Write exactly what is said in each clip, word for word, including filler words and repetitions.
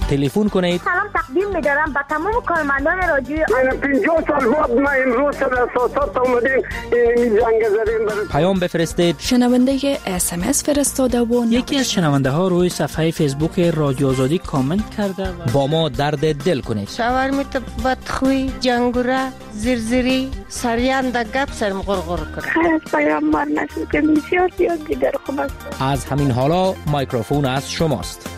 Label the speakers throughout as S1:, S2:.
S1: تلفن کنید.
S2: سلام تقدیم می‌دارم به تمام کارمندان رادیو.
S3: من پنجاه سال بعد ما امروز سر اساسات اومدیم این جنگ زدیم.
S1: پیام بفرستید.
S4: شنونده اس ام اس فرستاده و
S5: یکی از شنونده ها روی صفحه فیسبوک رادیو آزادی کامنت کرده و
S1: با ما درد دل کنید.
S6: شاورمیت بدخوی جنگوره زرزری سریان دا گپ سرم غرغر کنه.
S7: خیلی از پیامبر نشد که بسیار زیاد دیگر خوب است.
S1: از همین حالا میکروفون از شماست.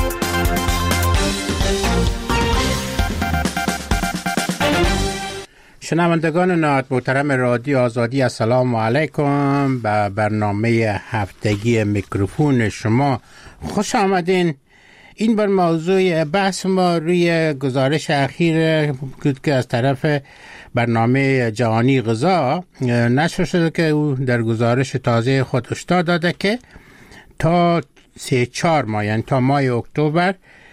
S8: شنوندگان نهایت محترم رادیو آزادی، السلام علیکم. به برنامه هفتگی میکروفون شما خوش آمدین. این بر موضوع بحث ما روی گزارش اخیر بود که از طرف برنامه جهانی غذا نشر شده که او در گزارش تازه خود هشدار داده که تا سه چهار ماه، یعنی تا ماه اکتبر،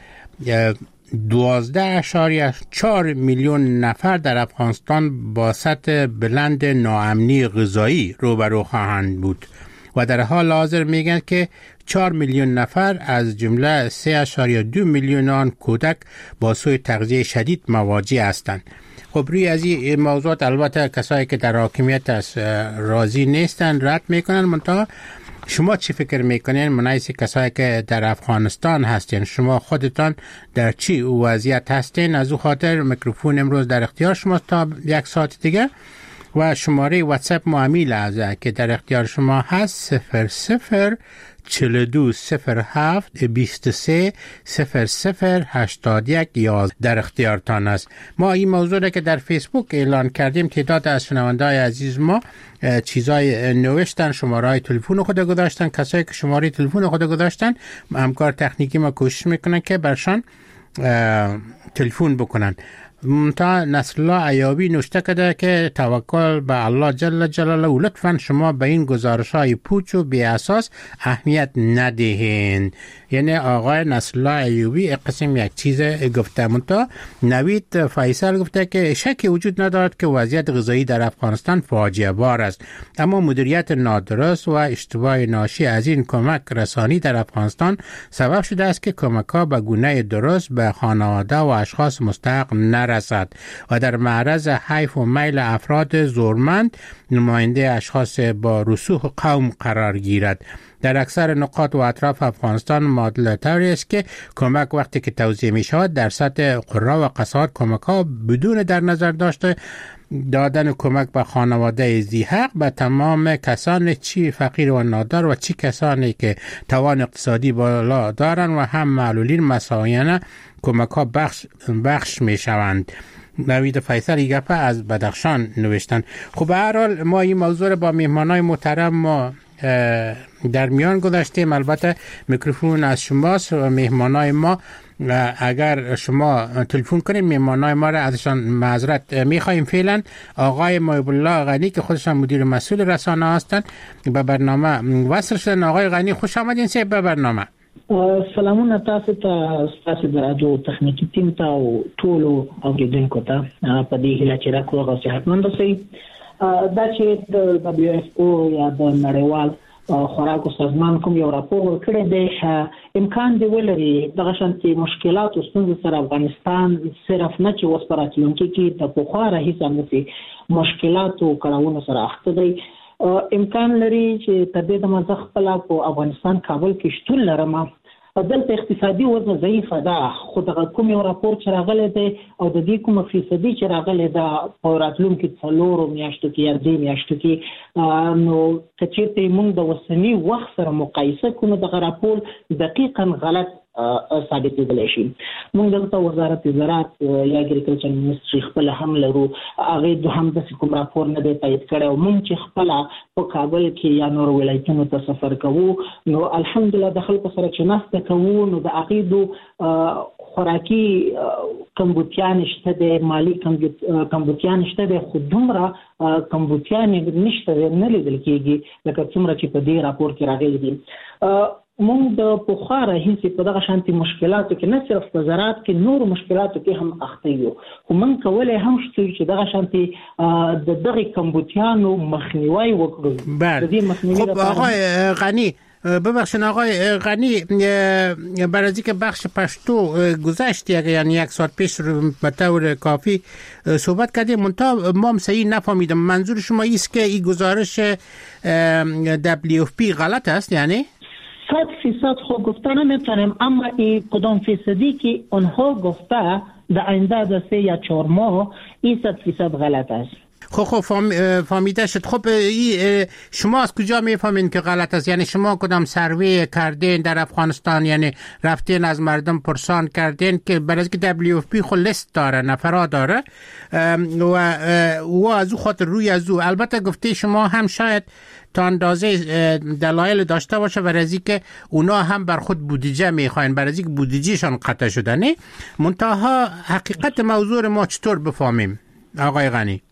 S8: دوازده اشاریه چهار میلیون نفر در افغانستان با سطح بلند ناامنی غذایی روبرو خواهند بود و در حال حاضر میگن که چهار میلیون نفر از جمله سه اشاریه دو میلیون آن کودک با سوء تغذیه شدید مواجه هستند. خب روی از این موضوعات البته کسایی که در حاکمیت است راضی نیستن، رد میکنن. منتها شما چی فکر میکنین منایس کسایی که در افغانستان هستین؟ شما خودتان در چی وضعیت هستین؟ از او خاطر میکروفون امروز در اختیار شماست تا یک ساعت دیگه و شماره واتساپ معمی لحظه که در اختیار شما هست صفر صفر چهل و دو صفر هفت بیست و سه صفر صفر هشتاد یک یازده در اختیارتان است. ما این موضوع را که در فیسبوک اعلان کردیم، تعداد از شنونده‌های عزیز ما چیزای نوشتن، شماره های تلفن خود گذاشتن. کسایی که شماره تلفن خود گذاشتن، همکار تکنیکی ما کوشش میکنن که برشان تلفن بکنن. تا نصرالله ایابی نوشته کرده که توکل به الله جل جلاله و لطفاً شما به این گزارش های پوچ و بی اساس اهمیت ندهین. یعنی آقای نصرالله ایابی قسم یک چیز گفته. منتها نوید فیصل گفته که شکی وجود ندارد که وضعیت غذایی در افغانستان فاجعه بار است، اما مدیریت نادرست و اشتباه ناشی از این کمک رسانی در افغانستان سبب شده است که کمک ها به گونه درست به خانواده و اشخاص مستحق نرسد و در معرض حیف و میل افراد زورمند نماینده اشخاص با رسوخ قوم قرار گیرد. در اکثر نقاط و اطراف افغانستان معادله طوری است که کمک وقتی که توزیع می شود در سطح قرا و قصات کمک ها بدون در نظر داشته دادن کمک به خانواده ذی حق به تمام کسان چی فقیر و نادار و چی کسانی که توان اقتصادی بالا دارند و هم معلولین مساویانه کمک ها بخش, بخش می شوند. نوید فیصل گپه از بدخشان نوشتن. خب به هر حال ما این موضوع را با مهمانای محترم ما در میان گذاشتیم. البته میکروفون از شماست و مهمانای ما اگر شما تلفن کنید مهمانای ما را ازشان معذرت میخواهیم. فعلا آقای محب الله غنی که خودشان مدیر مسئول رسانه هستند به برنامه وصل شدن. آقای غنی خوش آمدین سه به برنامه.
S9: سلامونه تاسو ته، تاسو د رادیو تخنیکی ټیم ته او ټولو اوریدونکو ته په دې هیله چې راکړو او صحتمند اوسئ. دا چې د دبلیو اف او یا د نړیوال خوراک سازمان کوم یو راپور ورکړی دی، امکان دی ولري دغه شانتي مشکلات او ستونزې سره افغانستان صرف نه چې اوس په راتلونکي کې د پخوا راهیسې همداسې مشکلات او کړاوونو سره اخته دی. امکان لري چې تر دې دمه زه خپله په افغانستان کابل کې شتون لرم. دلته اقتصادي وضع ضعیفه ده، خو دغه کوم یو راپور چې راغلی دی او د دې کومه فیصدي چې راغلی ده په راتلونکي څلورو میاشتو کې یا درې میاشتو کې، نو که چېرته موږ د اوسني وخت سره مقایسه کړو دغه راپور دقیقا غلط ثابتېدلی شي. موږ دلته وزارت زراعت یا اګریکلچر منیسټري خپله هم لرو، هغې هم داسې کوم راپور نه دی تایید کړی او موږ چې خپله په کابل کې یا نورو ولایتونو ته سفر کوو نو الحمدلله د خلکو سره چې ناسته کوو نو د هغې دو خوراکي کمبودیان شته دی، مالي کمبودیان شته دی، خو دومره کمبودیان نشته دی، نه لیدل کېږي لکه څومره چې په دې راپور کې راغلي دي. مونږ د پخوا راهیسې په دغه شانتي مشکلاتو کې نه صرف په زراعت کې نورو مشکلاتو کې هم اخته یو، خو مونږ کولی هم شو چې دغه شانتي د دغې کمبودیانو مخنیوی وکړو.
S8: بله. خب آقای غنی ببخشید آقای غنی، برای از اینکه بخش پشتو گذشت یعنی یک ساعت پیش به طور کافی صحبت کردیم، منتها ما هم صحیح نفهمیدم منظور شما ایست که این گزارش دبلیو اف پی غلط است؟ یعنی
S9: صد فیصد خوب گفته نمیتونیم، اما این کدام فیصدی که اونها گفته در آینده در سه یا چهار ماه این صد فیصد غلط است.
S8: خب خب فهمیده شد. خب شما از کجا میفهمین که غلط است؟ یعنی شما کدام سروی کردین در افغانستان، یعنی رفتین از مردم پرسان کردین که برای که دبلیو اف پی خود لیست داره، نفرا داره و و از او خاطر روی از او البته گفته شما هم شاید تا اندازه دلایل داشته باشه برای که اونا هم بر خود بودجه میخواین، برای که بودجهشان قطع شده. نه منتها حقیقت موضوع ما چطور بفهمیم آقای غنی؟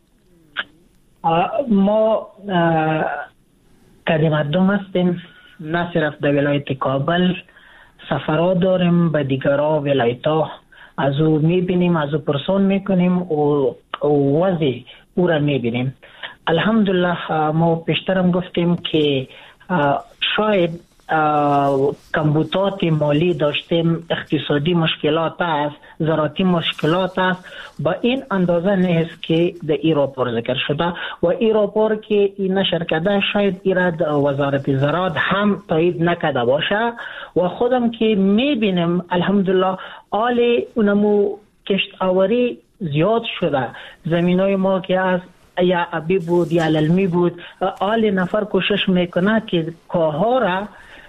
S9: ما کدی مردم هستیم، نه صرف در ولایت کابل، سفرها داریم به دیگرها ولایت ها، از او میبینیم، از او پرسان میکنیم و وضع او را میبینیم. الحمدلله ما پیشترم گفتیم که شاید کمبودات مالی داشتیم، اقتصادی مشکلات است، زراعتی مشکلات است، با این اندازه نیست که در این راپور ذکر شده و این راپور که این نشر کرده شاید ایراد وزارت زراعت هم تایید نکرده باشه و خودم که میبینیم الحمدلله آل اونمو کشتاوری زیاد شده، زمینای ما که از یا ابی بود یا للمی بود، آل نفر کوشش میکنه که کاها را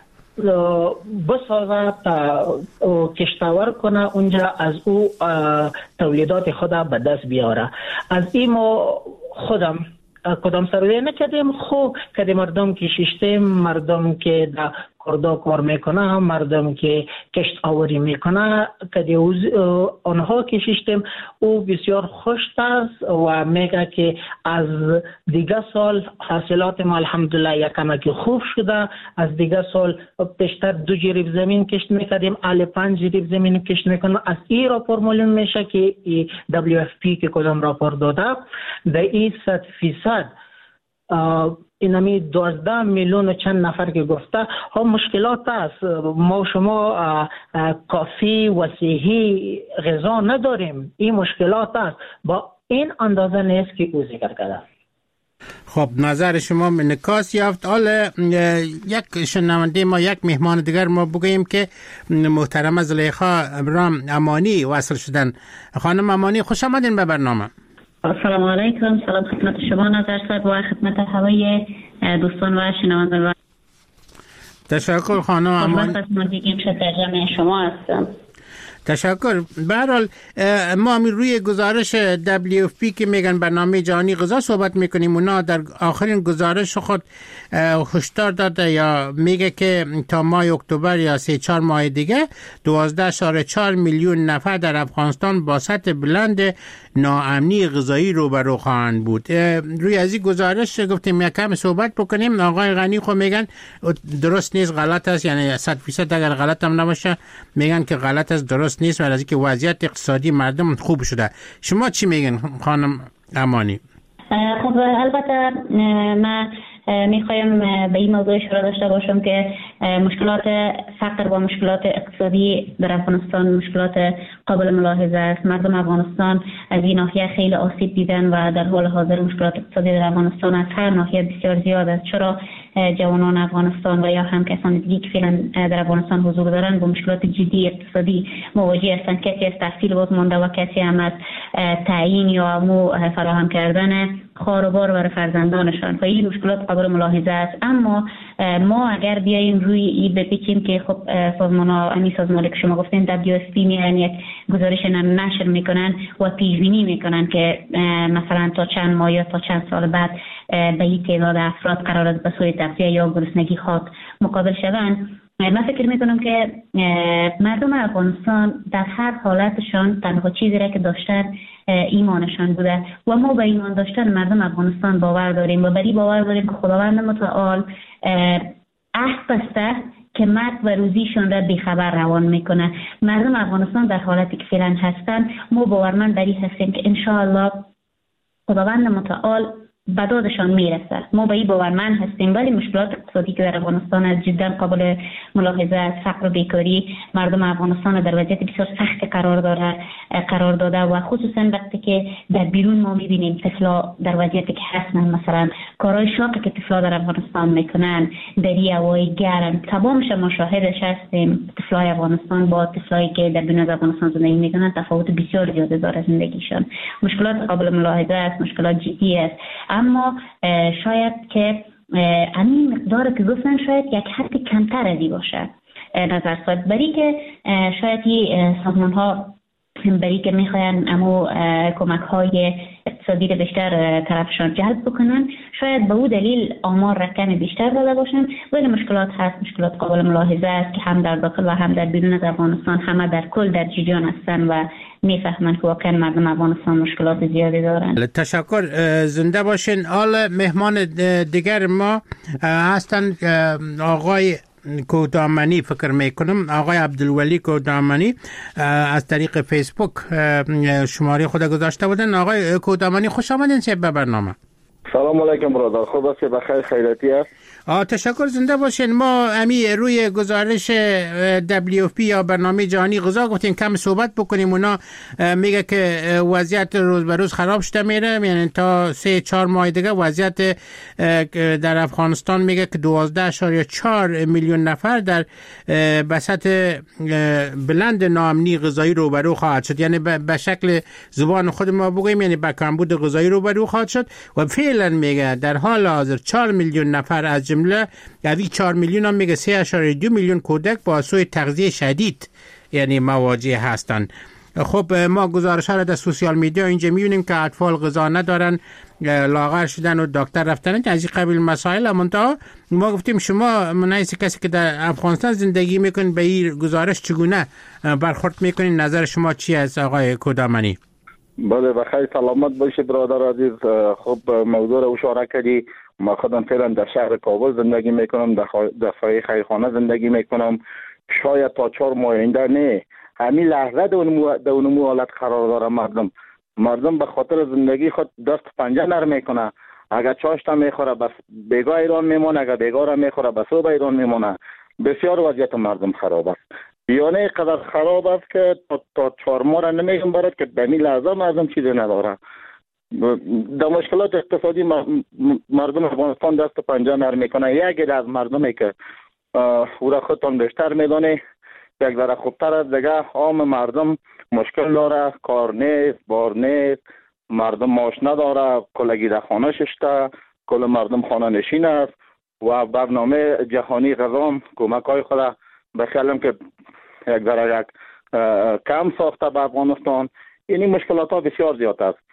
S9: بسازه تا کشتاور کنه اونجا از او تولیدات خود به دست بیاره. از این ما خودم کدام سروی نکردیم، خوب کدی مردم که شیشتیم، مردم که در کردا کار میکنه، مردم که کشت آوری میکنه، کدی آنها که شیشتیم او بسیار خوش است و میگه که از دیگه سال حاصلات ما الحمدلله یکم که خوب شده، از دیگه سال پیشتر دو جریب زمین کشت میکردیم ال پنج جریب زمین کشت میکنه. از این راپور معلوم میشه که دبلیو اف پی که کدام راپور داده در این صد فیصد اینمی دوازده میلیون و چند نفر که گفته هم مشکلات است. ما شما کافی و صحی غذا نداریم، این مشکلات است، با این اندازه نیست که او ذکر کرده.
S8: خب نظر شما نکاس یافت. حالا یک شنونده ما، یک مهمان دیگر ما بگوییم که محترم زلیخا ابراهیم امانی وصل شدن. خانم امانی خوش آمدین به برنامه.
S10: السلام علیکم، سلام خدمت شما نظر صاحب و خدمت همه دوستان و شنوندگان.
S8: تشکر خانم امانی.
S10: ترجمه شما هستم.
S8: تشکر. به هر حال ما می روی گزارش دبلیو اف پی که میگن برنامه جهانی غذا صحبت میکنیم، اونا در آخرین گزارش خود هشدار داده یا میگه که تا ماه اکتبر یا سه چهار ماه دیگه دوازده اشاره چهار میلیون نفر در افغانستان با سطح بلند ناامنی غذایی روبرو خواهند بود. روی از این گزارش گفتیم یکم صحبت بکنیم. آقای غنی خو میگن درست نیست، غلط است، یعنی صد فیصد اگر غلط هم نباشه میگن که غلط است، درست نیست، ولی از اینکه وضعیت اقتصادی مردم خوب شده. شما چی میگن خانم امانی؟
S10: خب البته ما میخوایم به این موضوع اشاره داشته باشم که مشکلات فقر و مشکلات اقتصادی در افغانستان مشکلات قابل ملاحظه است. مردم افغانستان از این ناحیه خیلی آسیب دیدن و در حال حاضر مشکلات اقتصادی در افغانستان از هر ناحیه بسیار زیاد است. چرا جوانان افغانستان و یا هم کسان دیگه که فعلا در افغانستان حضور دارند با مشکلات جدی اقتصادی مواجه هستند. کسی از تحصیل باز مانده و کسی هم از تعیین یا مو فراهم کردن خانوار برای فرزندانشان و این مشکلات قابل ملاحظه است. اما ما اگر بیاییم روی این بپیچیم که خب سازمان ها امی سازمانی که شما گفتین دبلیو اف پی میان یک گزارش نشر میکنن و پیش بینی میکنن که مثلا تا چند ماه یا تا چند سال بعد به این تعداد افراد قرار است به سوی تغذیه یا گرسنگی خاک مقابل شوند. من فکر میکنم که مردم افغانستان در هر حالتشان تنها چیزی را که داشتن ایمانشان بوده و ما به ایمان داشتن مردم افغانستان باور داریم و بری باور داریم که خداوند متعال عهد بسته که مرگ و روزیشون را بیخبر روان میکنه. مردم افغانستان در حالتی که فعلا هستن ما باورمند بری هستیم که انشاءالله خداوند متعال به دادشان میرسه. ما به این باورمند هستیم، ولی مشکلات اقتصادی که در افغانستان از جدا قابل ملاحظه است. فقر و بیکاری مردم افغانستان در وضعیت بسیار سخت قرار داره قرار داده و خصوصا وقتی که در بیرون ما میبینیم طفلا در وضعیتی که هستن، مثلا کارهای شاقی که طفلا در افغانستان میکنن، دری هوای گرم، تمامش ما شاهدش هستیم. طفلای افغانستان با طفلایی که در بیرون از افغانستان زندگی میکنن تفاوت بسیار زیاده داره زندگیشان. مشکلات قابل ملاحظه است، مشکلات جدی است، اما شاید که همین مقدار که گفتن شاید یک حد کمتر ازی باشه نظر صاحب، برای که شاید این سازمان ها برای که میخواین امو کمک های اقتصادی رو بیشتر طرفشان جلب بکنن، شاید به او دلیل آمار رقم بیشتر داده باشن، ولی مشکلات هست، مشکلات قابل ملاحظه است که هم در داخل و هم در بیرون از افغانستان همه در کل در جریان هستن و میفهمن که واقعا مردم افغانستان مشکلات زیادی دارن.
S8: تشکر، زنده باشین. حالا مهمان دیگر ما هستن آقای کودامنی، فکر میکنم آقای عبدالولی کودامنی از طریق فیسبوک شماره خود گذاشته بودن. آقای کودامنی خوش آمدین به برنامه.
S11: سلام علیکم برادر، خوب است؟ بخیر، خیراتی است؟
S8: آه تشکر، زنده باشین. ما امی روی گزارش دبلیو اف پی یا برنامه جهانی غذا گفتیم کم صحبت بکنیم. اونا میگه که وضعیت روز به روز خراب شده میره، یعنی تا سه چهار ماه دیگه وضعیت در افغانستان میگه که دوازده اشاریه چهار میلیون نفر در بساط بلند ناامنی غذایی روبرو خواهد شد. یعنی به شکل زبان خود ما بگوییم یعنی به کمبود غذایی روبرو خواهد شد و فعلا میگه در حال حاضر چهار میلیون نفر از جمله یعنی چهار میلیون هم میگه سه اشاره دو میلیون کودک با سوء تغذیه شدید یعنی مواجه هستند. خب ما گزارش ها را در سوشیال میدیا اینجا میبینیم که اطفال غذا ندارن، لاغر شدن و دکتر رفتن، از این قبیل مسائل. منتها ما گفتیم شما منایس کسی که در افغانستان زندگی میکنین به این گزارش چگونه برخورد میکنین؟ نظر شما چی است آقای کودامنی؟
S11: بله بخیر، سلامت باشید برادر عزیز. خب موضوع رو اشاره کردی. ما خودم فعلا در شهر کابل زندگی میکنم، در سایه خیرخانه زندگی میکنم. شاید تا چهار ماه آینده نه، همین لحظه در اون حالت قرار داره مردم. مردم به خاطر زندگی خود دست پنجه نرم میکنه. اگر چاشتا میخوره بس بیگاه ایران میمونه، اگر بیگاه را میخوره بس او به ایران میمونه. بسیار وضعیت مردم خراب است، یعنی قدر خراب است که تا, تا چهار ماه را نمیگم برات که در این لحظه مردم چیزی نداره. در مشکلات اقتصادی مردم افغانستان دست پنجه نرم میکنه. یکی از مردمی که او را خودتان بیشتر میدانه یک ذره خوبتر از دیگه عام مردم مشکل داره، کار نیست، بار نیست، مردم معاش نداره، کلگی در خانه ششته، کل مردم خانه نشین است و برنامه جهانی غذا کمک های خود بخیالم که یک ذره یک کم ساخته به افغانستان. یعنی مشکلات ها بسیار زیاد است.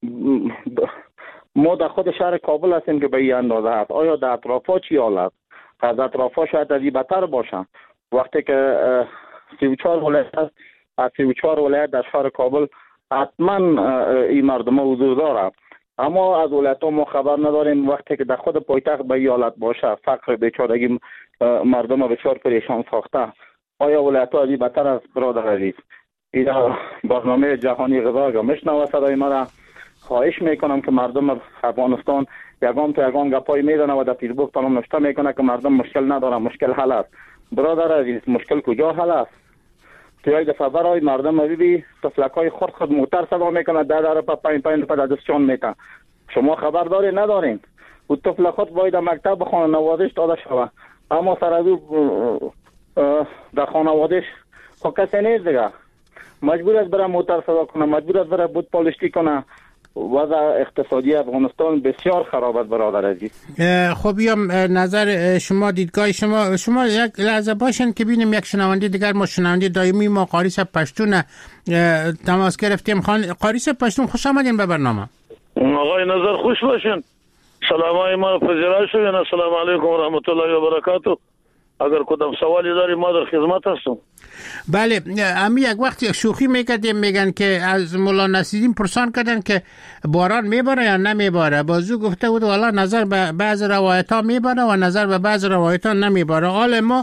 S11: ما در خود شهر کابل هستیم که به این اندازه هست. آیا در اطراف ها چی حال است؟ از اطراف ها شاید از این بدتر باشن. وقتی که سی و چهار ولایت است، از سی و چهار ولایت در شهر کابل حتما این مردم ها حضور داره، اما از ولایت ها ما خبر نداریم. وقتی که در خود پایتخت به این حالت باشه، فقر بیچارگی مردم ها بسیار پریشان ساخته، آیا ولایت ها از این بدتر است برادر عزیز؟ این برنامه جهانی غذا که میشنوه صدای مرا، خواهش میکنم که مردم افغانستان یگان تا یگان گپای میزنه و در فیسبوک تمام نوشته میکنه که مردم مشکل نداره، مشکل حل است. برادر عزیز مشکل کجا حل است؟ توی دفعه برای مردم ببینی طفلکای خود خود موتر صدا میکنه، در در پا پنج پنج روپه دستشان میتن. شما خبر داری ندارین؟ و طفل خود باید مکتب بخونه، نوازش داده شوه، اما سر از او در خانوادش خب کسی نیست دیگه، مجبور است برای موتر صدا کنه، مجبور است برای بود پالشتی کنه. وضع اقتصادی افغانستان بسیار خراب است برادر عزیز.
S8: خب یا نظر شما، دیدگاه شما شما یک لحظه باشن که ببینیم یک شنونده دیگر، ما شنونده دائمی ما قاریس پشتون تماس گرفتیم. خان قاریس پشتون خوش آمدین به برنامه.
S12: آقای نظر خوش باشین. سلامای ما پذیرای شوین. السلام علیکم و رحمت الله و برکاته. اگر کدام سوالی داری ما در خدمت هستم.
S8: بله، امی یک وقتی شوخی میکردیم میگن که از مولا نصیرین پرسان کردن که باران میباره یا نمیباره، بازو گفته بود والا نظر به بعض روایت ها میباره و نظر به بعض روایت ها نمیباره. حال ما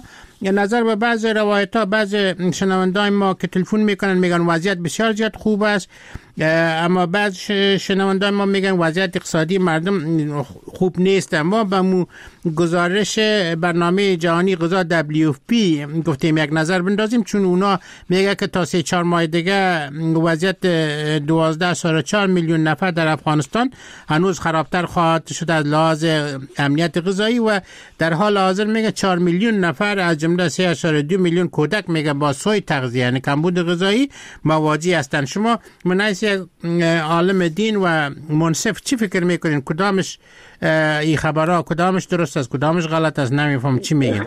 S8: نظر به بعض روایت ها، بعض شنوندای ما که تلفن میکنن میگن وضعیت بسیار زیاد خوب است، اما بعض شنوندای ما میگن وضعیت اقتصادی مردم خوب نیست. ما به مو گزارش برنامه جهانی غذا دبلیو اف پی گفتیم یک نظر بندازیم، چون اونا میگه که تا سه چهار ماه دیگه وضعیت دوازده سال چهار میلیون نفر در افغانستان هنوز خرابتر خواهد شد از لحاظ امنیت غذایی و در حال حاضر میگه چهار میلیون نفر از جمله سه اشاره دو میلیون کودک میگه با سوی تغذیه یعنی کمبود غذایی مواجه هستند. شما منایس یک عالم دین و منصف چی فکر میکنین؟ کدامش این خبرها کدامش درست است کدامش غلط است؟ نمیفهم چی میگین.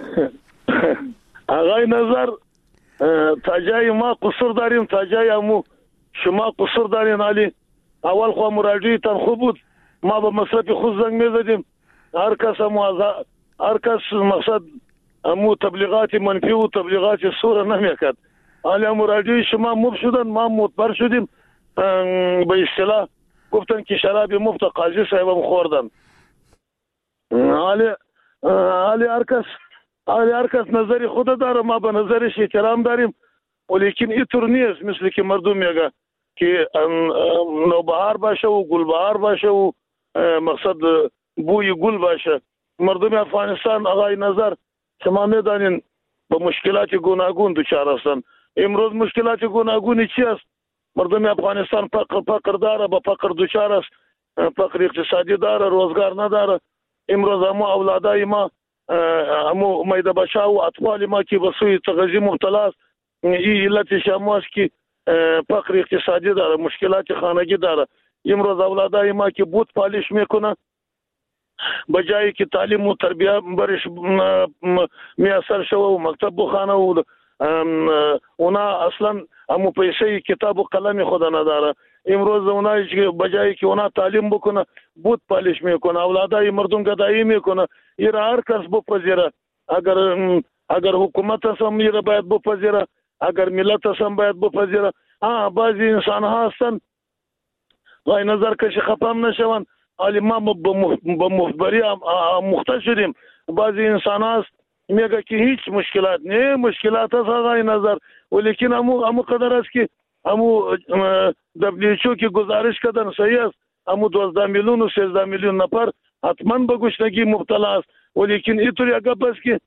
S12: آقای نظر تا جای ما قصور داریم، تا جای امو شما قصور دارین. علی اول خو مراجعتان خوب بود، ما به مصرف خود زنگ میزدیم، هر کس امو هر کس مقصد امو تبلیغات منفی و تبلیغات سوره نمیکرد. علی مراجعه شما مب شدن، ما متبر شدیم، به اصطلاح گفتن که شراب مفت قاضی صاحبم خوردن. علی علی هر کس علی هر کس نظری خود داره، ما به نظرش احترام داریم، ولیکن اینطور نیست مثل که مردم میگه که نوبهار باشه و گلبهار باشه و مقصد بوی گل باشه. مردم افغانستان آقای نظر شما میدانین با مشکلات گوناگون دچار هستند. امروز مشکلات گوناگونی چی است؟ مردم افغانستان فقر فقر داره، با فقر دچار است، فقر اقتصادی داره، روزگار نداره. امروز همو اولادای ما، همو میده بچه و اطفال ما که به سوی تغذیه مبتلا است، این علت شما است که فقر اقتصادی داره، مشکلات خانگی داره. امروز اولادای ما که بود پالش میکنه بجایی که تعلیم و تربیه برش میسر شو و مکتب بخانه و اونا اصلا همو پیسه کتاب و قلم خود نداره. امروز اونا بجایی که اونا تعلیم بکنه بود پالش میکنه، اولادای مردم گدایی میکنه. این هر کس بپذیره، اگر اگر حکومت هم یې باید بپذیره، اگر ملت هم باید بپذیره. ها بعضی انسان ها هستن غیر نظر که خفم نشون، ولی ما به مخبری مختص شدیم. بعضی انسان هست میگه که هیچ مشکلات نه، مشکلات هست غیر نظر، ولیکن همو همو قدر است که همو دبلیو که گزارش کردن صحیح است، همو دوازده میلیون و سیزده میلیون نفر حتما به گشنگی مبتلا است. ولیکن اینطور یک گپ است که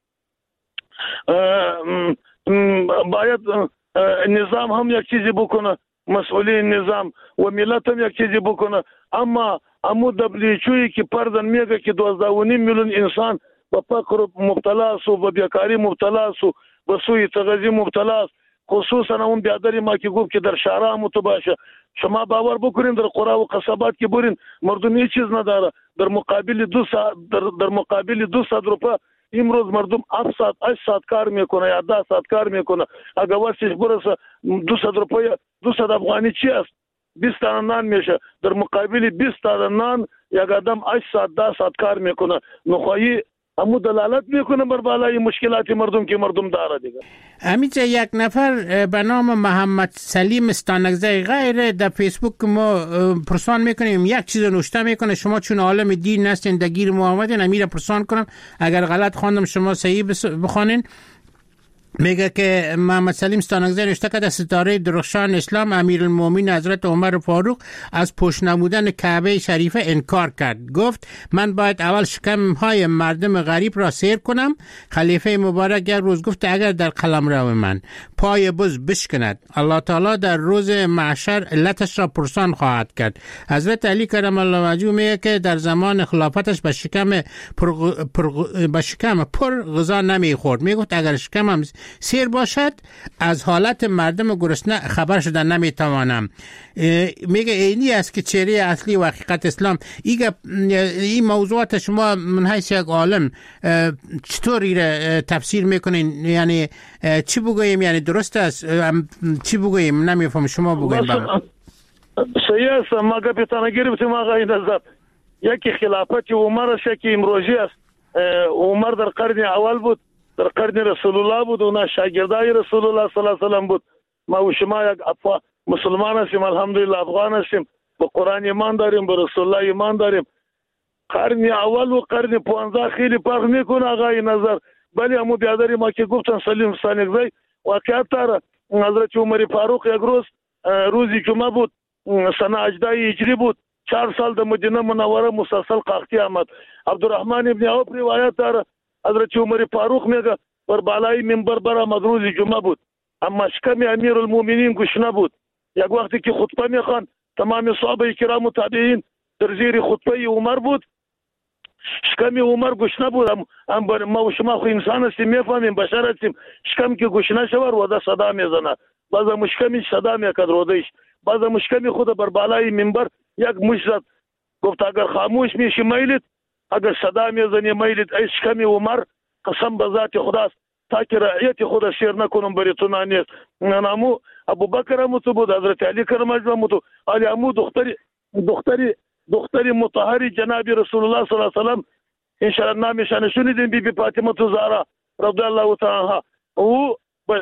S12: باید نظام هم یک چیزی بکنه، مسئولین نظام و ملت هم یک چیزی بکنه. اما امو دبلیو که پردن میگه که دوازده و نیم میلیون انسان به فقر مبتلا است و به بیکاری مبتلا است و به سوی تغذیه مبتلا است. خصوصا اون بیادری ما که گفت که در شهرها متباشه. شما باور بکنین در قرى و قصبات که برین مردم هیچ چیز نداره. در مقابل دو ساعت در, در مقابل دو ساعت روپا امروز مردم هفت ساعت هشت ساعت کار میکنه یا ده ساعت کار میکنه. اگر واسش برسه دو ساعت روپا دو ساعت افغانی چی است؟ بیست تا نان میشه. در مقابل بیست تا نان یک آدم هشت ساعت ده ساعت کار میکنه. نخواهی همو دلالت میکنه بر بالای مشکلات مردم که مردم داره دیگه.
S8: امیجا یک نفر به نام محمد سلیم استانگزی غیر در فیسبوک ما پرسان میکنیم، یک چیز نوشته میکنه، شما چون عالم دین هستین دگیر ما آمدین، امیر پرسان کنم اگر غلط خواندم شما صحیح بخوانین. میگه که محمد سلیم استانگزی نوشته که ستاره درخشان اسلام امیرالمومنین حضرت عمر فاروق از پشت نمودن کعبه شریفه انکار کرد. گفت من باید اول شکم های مردم غریب را سیر کنم. خلیفه مبارک یک روز گفت اگر در قلمرو من پای بز بشکند الله تعالی در روز محشر علتش را پرسان خواهد کرد. حضرت علی کرم الله وجهه میگه که در زمان خلافتش به شکم پر, پر, به شکم پر غذا نمیخورد. میگفت اگر شکمم سیر باشد از حالت مردم گرسنه خبر شدن نمیتوانم. میگه اینی است که چهره اصلی و حقیقت اسلام. ایگه این موضوعات شما من حیث یک عالم چطوری تفسیر میکنین؟ یعنی چی بگوییم؟ یعنی درست است؟ چی بگوییم؟ نمیفهم، شما بگوییم.
S12: صحیح است. ما گپتان گرفتیم آقای نظر. یکی خلافت عمر است که امروزی است. عمر در قرن اول بود، در قرن رسول الله بود، اونا شاگردای رسول الله صلی الله علیه و سلم بود. ما و شما یک افغان مسلمان هستیم، الحمدلله افغان هستیم، به قرآن ایمان داریم، به رسول الله ایمان داریم. قرن اول و قرن پانزده خیلی فرق میکنه آقای نظر. ولی همون بیادری ما که گفتن سلیم سانگزی واقعیت داره. حضرت عمر فاروق یک روز روزی جمعه بود سنه هجده هجری بود، چهار سال در مدینه منوره مسلسل قحطی آمد. عبدالرحمن ابن عوف روایت داره حضرت عمر فاروق میگه بر بالای منبر برآمد، روزی جمعه بود، اما شکم امیر المؤمنین گشنه بود. یک وقتی که خطبه میخوان تمام صحابه کرام و تابعین در زیر خطبه عمر بود، شکم عمر گشنه بود. هم ما و شما خو انسان هستیم میفهمیم، بشر هستیم، شکم که گشنه شود روده صدا میزنه، بعض مشکمی صدا میکرد رودهش، بعض مشکمی خود بر بالای منبر یک مش زد، گفت اگر خاموش میشی میلید، اگر صدا میزنی میلید. ای شکم عمر قسم به ذات خداست تا که رعیت خود سیر نکنم بری تو نانیست. نامو ابو بکر هم تو بود، حضرت علی کرم الله وجهه تو، علی امو دختری دختری دختری مطهری جناب رسول الله صلی الله علیه و سلم ان شاء الله نامش شنیدین، بی بی فاطمه زهرا رضی الله تعالی عنها، او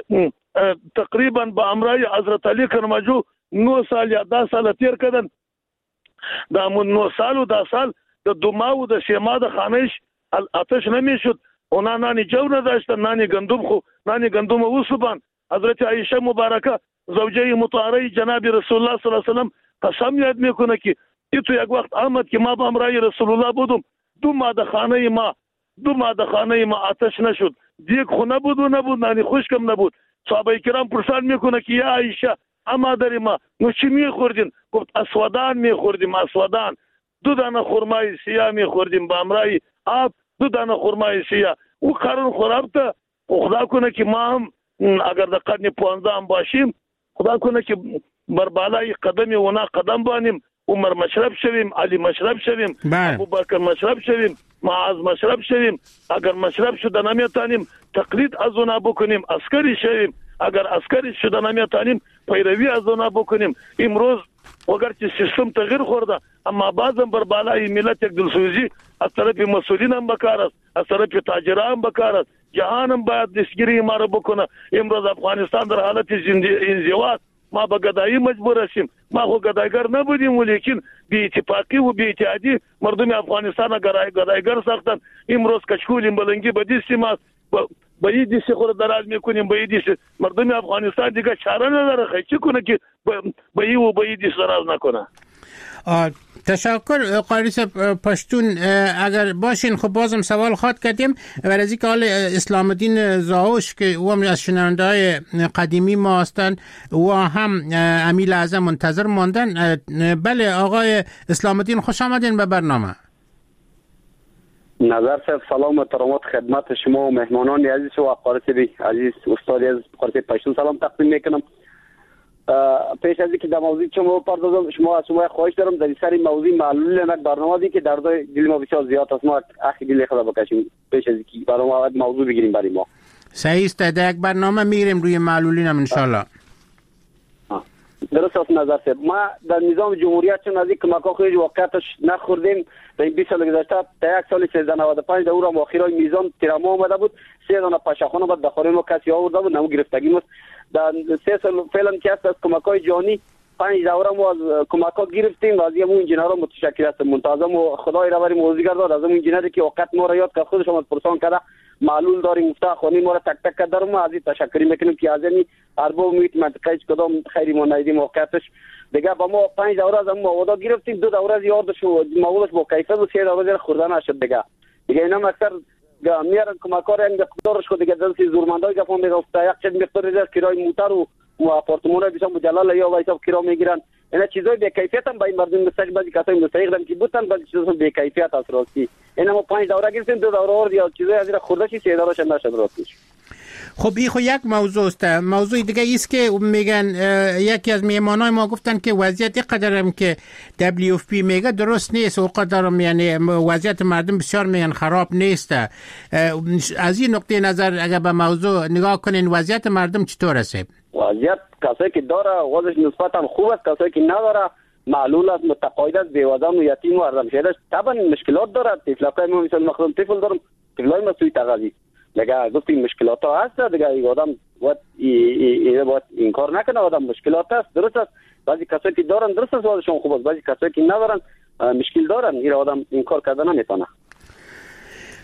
S12: تقریبا با امرای حضرت علی کرم الله نو سال یا ده سال تیر کردن. دا من نو سال و ده سال د دوما و د شیما د خانهش آتش نمیشد. اونا نانی جو نداشتن، نانی گندم خو نانی گندم وسبان. حضرت عایشه مبارکه زوجه مطهره جناب رسول الله صلی الله علیه و سلم قسم یاد میکنه که تو یک وقت آمد که ما با امرای رسول الله بودم، دو ماه د خانه ما دو ماه د خانه ما آتش نشد، دیگ خو نبود و نبود، نانی خشکم نبود. صحابه کرام پرسان میکنه که یا عایشه اما در ما نو چی میخوردین؟ گفت اسودان میخوردیم، اسودان. دو دانه خرمای سیاه میخوردیم با امرای آب، دو دانه خرمای سیاه. او قرن خراب تا خدا کنه که ما هم اگر در قرن پانزده هم باشیم، خدا کنه که بر بالای قدم اونا قدم بانیم، عمر مشرب شویم، علی مشرب شویم، ابو بکر مشرب شویم، معاذ مشرب شویم. اگر مشرب شده نمیتانیم تقلید از اونا بکنیم، عسکری شویم. اگر عسکری شده نمیتانیم پیروی از اونا بکنیم. امروز اگرچه سیستم تغییر خورده، اما بعضم بر بالای ملت یک دلسوزی از طرف مسئولین هم بکار است، از طرف تاجران هم بکار است. جهان هم باید دستگیری ما را بکنه. امروز افغانستان در حالت انزوا، ما به گدایی مجبور هستیم. ما خو گدایگر نبودیم، ولیکن بی اتفاقی و بی اتحادی مردم افغانستان گدایگر ساختن. امروز کچکول بلنگی به دست ماست، به این دیسی خود دراز میکنیم، به این دیسی مردم افغانستان دیگه چاره نداره خیلی چی کنه که به این و به این دیس دراز نکنه.
S8: تشکر قاری صاحب پشتون. اگر باشین خب بازم سوال خواد کردیم برای از اینکه حال اسلام الدین زاوش که او هم از شنونده های قدیمی ما هستند و هم امیل اعظم منتظر ماندن. بله آقای اسلام الدین خوش آمدین به برنامه.
S13: نظر صاحب سلام و احترامات خدمت شما و مهمانان عزیز و قاری صاحب عزیز استاد عزیز قاری صاحب پشتون سلام تقدیم میکنم. پیش از اینکه در موضوع شما بپردازم، شما از شما خواهش دارم در سر موضوع معلول یک برنامه دی که در دل ما بسیار زیاد است، ما اخی دل خدا بکشیم پیش از اینکه برنامه موضوع بگیریم برای ما.
S8: صحیح است، در یک برنامه میگیریم روی معلولین هم ان شاء الله.
S13: درست است نظر صاحب. ما در نظام جمهوریت چون از این کمک‌ها خیلی واقعیتش نخوردیم. در این بیست سال گذشته تا یک سال سیزده نود و پنج در اون آخرای میزان تیراما آمده بود، سه دانه پاشخانه بعد داخل ما کسی آورده بود، نمو گرفتگی بود. در سه سال فعلا که است از کمک‌های جهانی پنج دوره ما از کمک‌ها گرفتیم و از همون انجینرها متشکر هستم. منتظم و خدای را بریم موزیگر داد از اون انجینری که وقت ما را یاد کرد، خودش هم پرسان کرده معلول داریم مفتاح خانی ما را تک تک کرد. ما از این تشکر میکنیم که از این ارباب میت منطقه کدام خیری ما ندیدیم واقعیتش. دیگه با ما پنج دوره از ما وعده گرفتیم، دو دوره از یادش و موضوعش با کیفیت و سه دوره خورده نشد دیگه. دیگه اینا اکثر میارن کمکار این مقدارش خود دیگه دلسی زورمندای گفتم دیگه تا یک چند مقدار از کرای موتر و و آپارتمان‌های بسیار مجلل یا وایسا کرا میگیرن. اینا چیزای به کیفیت هم با این مردم مستحق بعضی کسایی مستحق دارن که بودن، بعضی چیزا به کیفیت است راستی. اینا ما پنج دوره گرفتیم، دو دوره اور یا چیزای از این خورده چی سه دورهش نشد راستی.
S8: خب این خو یک موضوع است. موضوع دیگه ایست که میگن یکی از میهمانای ما گفتن که وضعیت قدرم که دبلیو اف پی میگه درست نیست و قدرم یعنی وضعیت مردم بسیار میگن خراب نیست. از این نقطه نظر اگر به موضوع نگاه کنین وضعیت مردم چطور است؟
S13: وضعیت کسایی که داره وضعش نسبتا خوب است، کسایی که نداره معلول است، متقاعد است، بیوادان و یتیم و ارزم شده است. طبعا مشکلات داره. طفلای ما مثلا مخدوم طفل دارم، طفلای ما سوی تغذیه دیگه گفتیم مشکلات ها هست دیگه. این آدم باید این باید این کار نکنه، آدم مشکلات هست درست است. بعضی کسایی که دارن درست است وضعشون خوب است، بعضی کسایی که ندارن مشکل دارن، این آدم این کار کردن نمیتونه.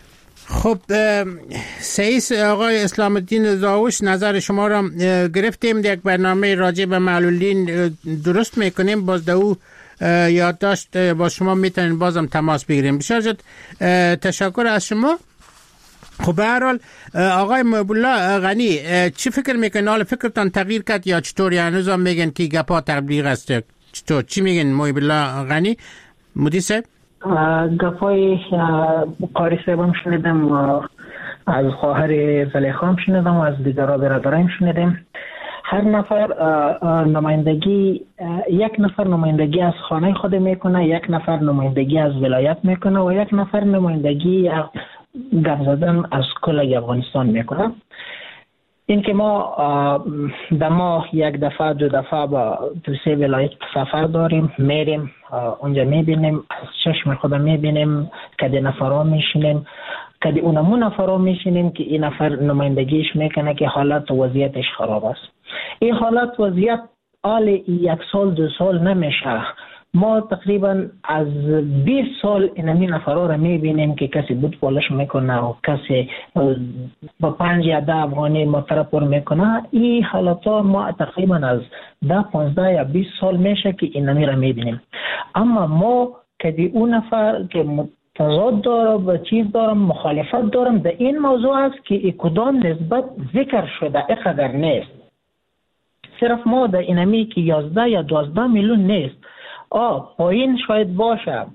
S8: خب سئیس آقای اسلام الدین داوش، نظر شما را گرفتیم. یک برنامه راجع به معلولین درست میکنیم، باز دو یادداشت با شما میتونین بازم تماس بگیریم. بسیار زیاد تشکر از شما. خب به هر حال آقای محب الله غنی، چی فکر میکنین؟ حال فکرتان تغییر کرد یا چطور؟ هنوز هم میگن که گپا تبلیغ است؟ چطور؟ چی میگن محب الله غنی مدیر صاحب؟
S9: گپای قاری صاحبم شنیدم، از خواهر زلیخا شنیدم، از دیگر برادرایم شنیدم. هر نفر نمایندگی، یک نفر نمایندگی از خانه خود میکنه، یک نفر نمایندگی از ولایت میکنه و یک نفر نمایندگی گپ زدن از کل افغانستان میکنه. این که ما در ماه یک دفعه دو دفعه با دو سه ولایت سفر داریم، میریم اونجا میبینیم، از چشم خود میبینیم، کدی نفرها میشینیم، کدی اونمون نفرها میشینیم که این نفر نمایندگیش میکنه که حالت وضعیتش خراب است. این حالت وضعیت آل یک سال دو سال نمیشه. ما تقریبا از بیست سال اینمی نفرها را میبینیم که کسی بود پالش میکنه و کسی با پنج یا ده افغانی مطرح پر میکنه. این حالت ها ما تقریبا از ده پانزده یا بیست سال میشه که اینمی را میبینیم. اما ما که اون نفر که تضاد دارم و چیز دارم، مخالفت دارم در این موضوع است که کدام نسبت ذکر شده اقدر نیست. صرف ما در اینمی که یازده یا دوازده میلیون نیست، آه پایین شاید باشه،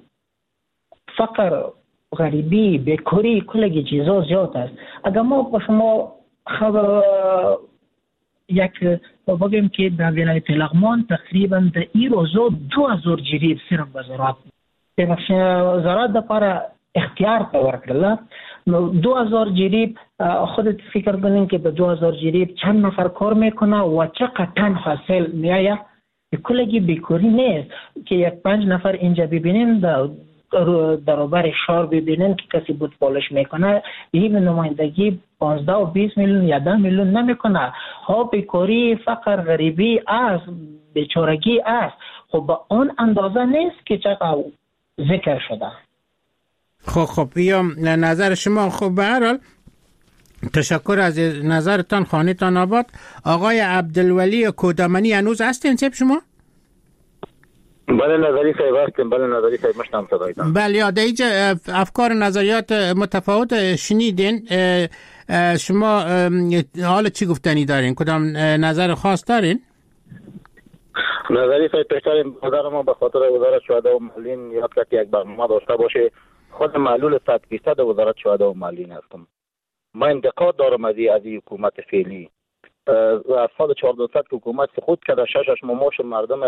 S9: فقر، غریبی، بیکاری، کلگی چیزا زیاد است. اگر ما با شما خبر یک بگیم که در ولایت لغمان تقریبا در این روزا دو هزار جریب صرف به زراعت زراعت در پاره اختیار پیور کرده. دو هزار جریب، خودت فکر کنین که به دو هزار جریب چند نفر کار میکنه و چقدر تن حاصل میایه. کلگی بیکاری نیست که یک پنج نفر اینجا ببینین در دربر شهر ببینین که کسی بود پالش میکنه، این نمایندگی پانزده و بیست میلیون یا ده میلیون نمیکنه. ها بیکاری، فقر، غریبی است، بیچارگی است. خب با اون اندازه نیست که چقدر ذکر شده.
S8: خب خب بیام نظر شما. خب به هر حال تشکر از نظرتان، خانه‌تان آباد. آقای عبدالولی کودامنی هنوز هستین صاحب شما؟
S11: بله نظری صاحب هستیم. بله نظری صاحب مشتم صدایتان.
S8: بله یاد اینجا افکار نظریات متفاوت شنیدین. شما حالا چی گفتنی دارین؟ کدام نظر خاص دارین؟
S11: نظری صاحب پیشتر بازار ما به خاطر وزارت شهدا و معلولین یاد کرد یک برنامه داشته باشه. خود معلول صد فیصد وزارت شهدا و معلولین هستم. ما انتقاد دارم از این حکومت فعلی. از سال چهارده صد که حکومت خود کرده ششش ماش مردم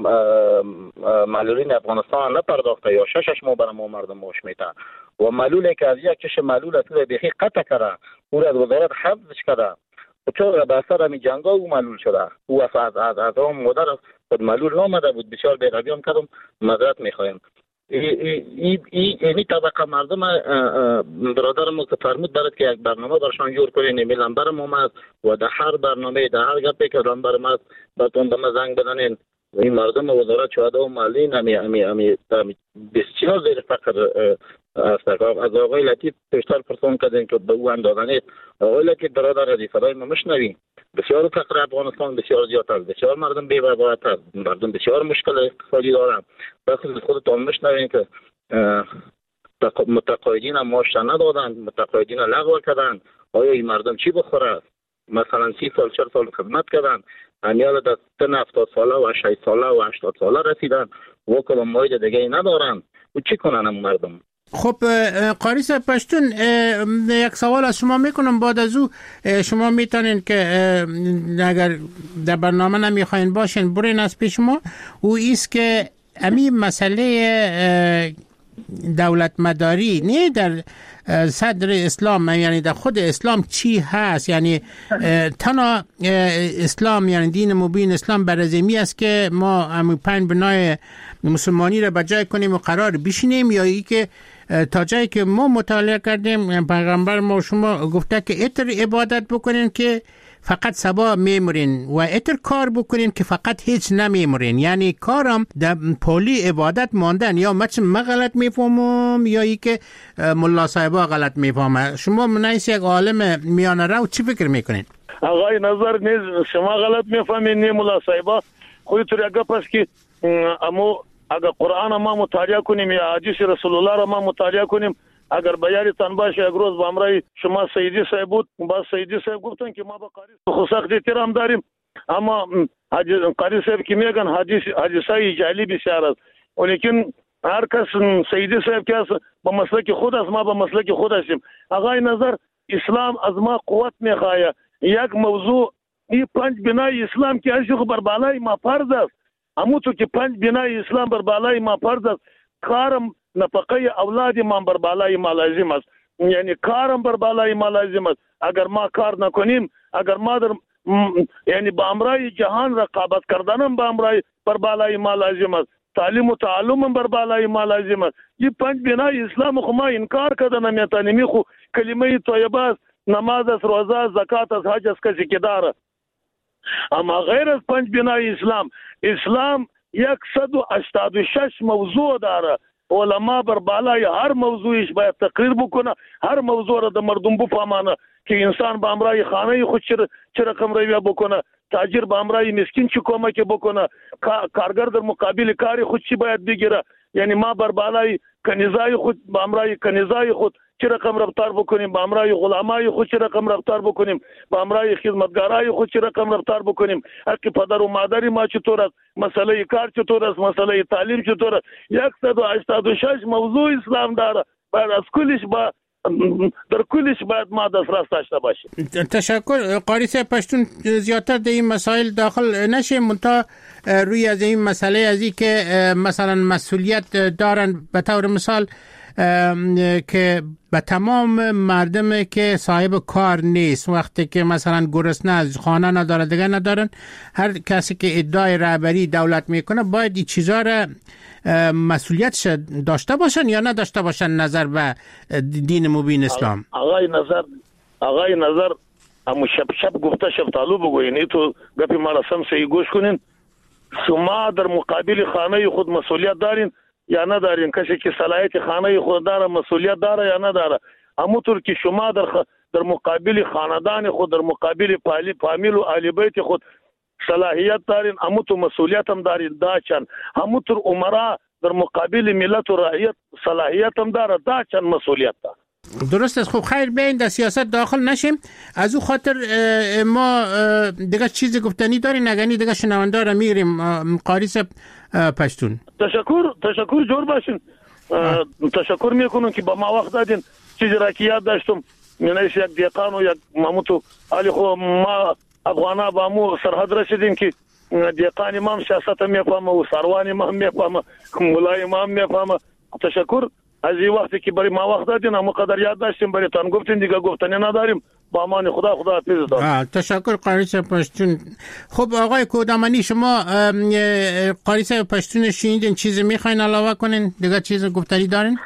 S11: معلولین افغانستان نپرداخته یا ششش ماه برای ما مردم ماش میته و معلولی که از یک چش معلول از بیخی قطع کرده او از وزارت حفظش کرده. چون به اثر همی جنگا او معلول شده. او از از از هم مادر خود معلول نامده بود. بسیار بی‌روی هم کردم، معذرت میخوایم. این این طبقه مردم برادرم که فرمود برات که یک برنامه برشان جور کنین. ایمیل نمبرم اومد و در هر برنامه در هر گپی که نمبرم هست براتون دم زنگ بزنین. این مردم وزارت شهدا و معلولین همی همی همی بسیار زیر فقر است. از آقای لطیف پیشتر پرسون کردین که به او اندازه نیست. آقای لطیف برادر از صدای ما مشنوین. بسیار فقر افغانستان بسیار زیاد است. بسیار مردم بی‌وفایت است. مردم بسیار مشکل اقتصادی دارند. بخصوص خودتان مشنوین که متقاعدین هم معاش ندادند، متقاعدین لغو کردند. آیا این مردم چی بخوره؟ مثلا سی سال چهل سال خدمت کردند، امیال در سن هفتاد ساله و شصت ساله و هشتاد ساله رسیدن، وکل ماید دیگه ای ندارن و چی کنن هم مردم؟
S8: خب قاری صاحب پشتون یک سوال از شما میکنم. بعد از او شما میتونین که اگر در برنامه نمیخواین باشین برین از پیش ما. او ایست که امی مسئله دولت مداری نه در صدر اسلام، یعنی در خود اسلام چی هست؟ یعنی تنها اسلام یعنی دین مبین اسلام برزمی است که ما همون پنج بنای مسلمانی را بجای کنیم و قرار بشینیم، یا ای که تا جایی که ما مطالعه کردیم پیغمبر ما شما گفته که اتر عبادت بکنین که فقط سبا میمورین و اتر کار بکنین که فقط هیچ نمیمورین، یعنی کارم در پولی عبادت ماندن. یا مچ ما غلط میفهمم یا ای که ملا صاحبا غلط میفهمه؟ شما منایس یک عالم میانه رو چی فکر میکنین؟
S12: آقای نظر نیز شما غلط میفهمین، نه ملا صاحبا. خودتون یک گپ است که اما اگر قرآن ما مطالعه کنیم یا حدیث رسول الله را ما مطالعه کنیم، اگر بیارتان باشه یک روز با امرای شما سیدی صاحب بود، با سیدی صاحب گفتن که ما با قاری خصوص احترام داریم، اما قاری صاحب که میگن حدیث حدیثای جعلی بسیار است، ولیکن هر کس سیدی صاحب که است با مسلک خود است، ما با مسلک خود هستیم. آقای نظر اسلام از ما قوت میخواه. یک موضوع این پنج بنای اسلام که اشیخ بر بالای ما فرض است، همون تو که پنج بنای اسلام بر بالای ما فرض است، کارم نفقه اولاد ما بر بالای ما لازم است، یعنی کارم بر بالای ما لازم است. اگر ما کار نکنیم، اگر ما در یعنی با امرای جهان رقابت کردنم با امرای بر بالای ما لازم است، تعلیم و تعلم بر بالای ما لازم است. این پنج بنای اسلام خو ما انکار کردن نمیتونیم. خو کلمه طیبه است، نماز است، روزه است، زکات است، حج است، کسی که داره. اما غیر از پنج بنای اسلام، اسلام صد و هشتاد و شش موضوع داره. علما بر بالای هر موضوعش باید تقریر بکنه، هر موضوع را در مردم بفهمانه که انسان با امرای خانه خود چه رقم رویه بکنه، تاجر با امرای مسکین چه کمک بکنه، کارگر در مقابل کاری خود چی باید بگیره. یعنی ما بر بالای کنیزای خود با امرای کنیزای خود چه رقم رفتار بکنیم، با امرای غلامای خود چه رقم رفتار بکنیم، با امرای خدمتگارای خود چه رقم رفتار بکنیم، حق پدر و مادر ما چطور است، مسئله کار چطور است، مسئله تعلیم چطور است. صد و هشتاد و شش موضوع اسلام داره. باید از کلش با در کلش باید ما دسترس داشته باشیم.
S8: تشکر. قاری صاحب پشتون زیادتر در این مسائل داخل نشیم، منتها روی از این مسئله از این که مثلا مسئولیت دارن، به طور مثال که به تمام مردم که صاحب کار نیست، وقتی که مثلا گرسنه خانه نداره دیگه ندارن، هر کسی که ادعای رهبری دولت میکنه باید این چیزا را مسئولیتش داشته باشن یا نداشته باشن نظر به دین مبین اسلام؟
S12: آقای نظر آقای نظر همو شب شب گفته شب طالو بگوین، ای تو گپی ما را سمسه گوش کنین. شما در مقابل خانه خود مسئولیت دارین یا ندارین؟ کسی که صلاحیت خانه خود داره مسئولیت داره یا نداره؟ همونطور که شما در خ... در مقابل خاندان خود، در مقابل پالی فامیل و اهل بیت خود صلاحیت دارین، همونطور مسئولیت هم دارین. دا چند همونطور عمرا در مقابل ملت و رعیت صلاحیت هم داره، دا چند مسئولیت داره.
S8: درست است. خب خیر، بین در سیاست داخل نشیم. از او خاطر ما دیگه چیزی گفتنی دارین؟ نگنی دیگه شنونده را میگیریم. قاری صاحب پشتون
S12: تشکر تشکر جور باشین. تشکر میکنم که با ما وقت دادین. چیزی را که یاد داشتم منیش یک دیقان و یک ماموتو علی خو ما افغانا با مو سرحد رسیدیم که دیقان امام سیاست میفهمه و سروان امام میفهمه، مولای امام میفهمه. تشکر از این وقتی که برای ما وقت دادین، اما قدر یاد داشتیم برای تان گفتین، دیگه گفتنی نداریم. با امان خدا خدا حافظ دارم.
S8: تشکر قاری صاحب پشتون. خب آقای کودامانی، شما قاری صاحب پشتون شنیدین، چیزی میخواین علاوه کنین؟ دیگه چیز گفتنی دارین؟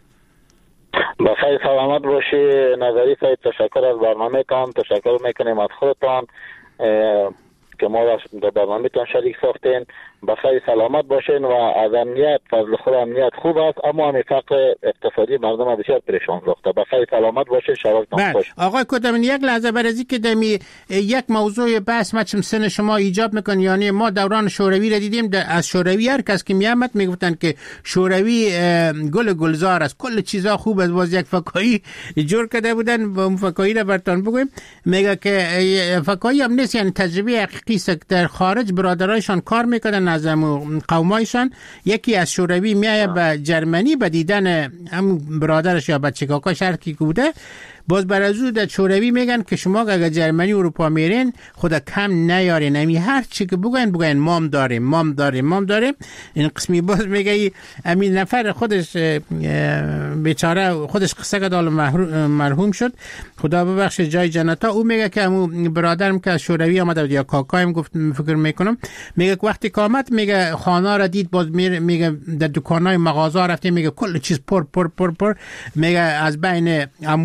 S14: بخیر سلامت باشی نظری صاحب. تشکر از برنامه تان، تشکر میکنیم از خودتان که ما را در برنامه تان شریک ساختین. بخیر سلامت باشین و از امنیت فضل خود امنیت خوب است، اما همین فقر اقتصادی مردم بسیار پریشان ساخته. بخیر سلامت باشین، شبتون خوش.
S8: آقای کودامانی، یک لحظه برای که دمی یک موضوع بحث مچم سن شما ایجاب میکن، یعنی ما دوران شوروی را دیدیم، از شوروی هر کس که میامد میگفتن که شوروی گل گلزار است، کل چیزا خوب است، باز یک فکایی جور کرده بودن. و اون فکایی را براتون بگویم، میگه که فکایی هم نیست، یعنی تجربه حقیقی است. در خارج برادرایشان کار میکردن از قومایشان، یکی از شوروی میایه به جرمنی به دیدن هم برادرش یا بچه کاکاش هر کی بوده، باز بر از او در شوروی میگن که شما اگر جرمنی اروپا میرین خدا کم نیارین، امی هر چی که بگن بگن مام داریم مام داریم مام داریم. این قسمی باز میگه امین نفر خودش بیچاره خودش قصه کدال مرحوم شد، خدا ببخشه جای جنتا. او میگه که امو برادرم که از شوروی آمده یا کاکایم گفت فکر میکنم، میگه که وقتی قامت میگه خانه را دید، باز میگه در دکانای مغازه رفتیم، میگه کل چیز پر پر پر پر، میگه از بین اموال تیر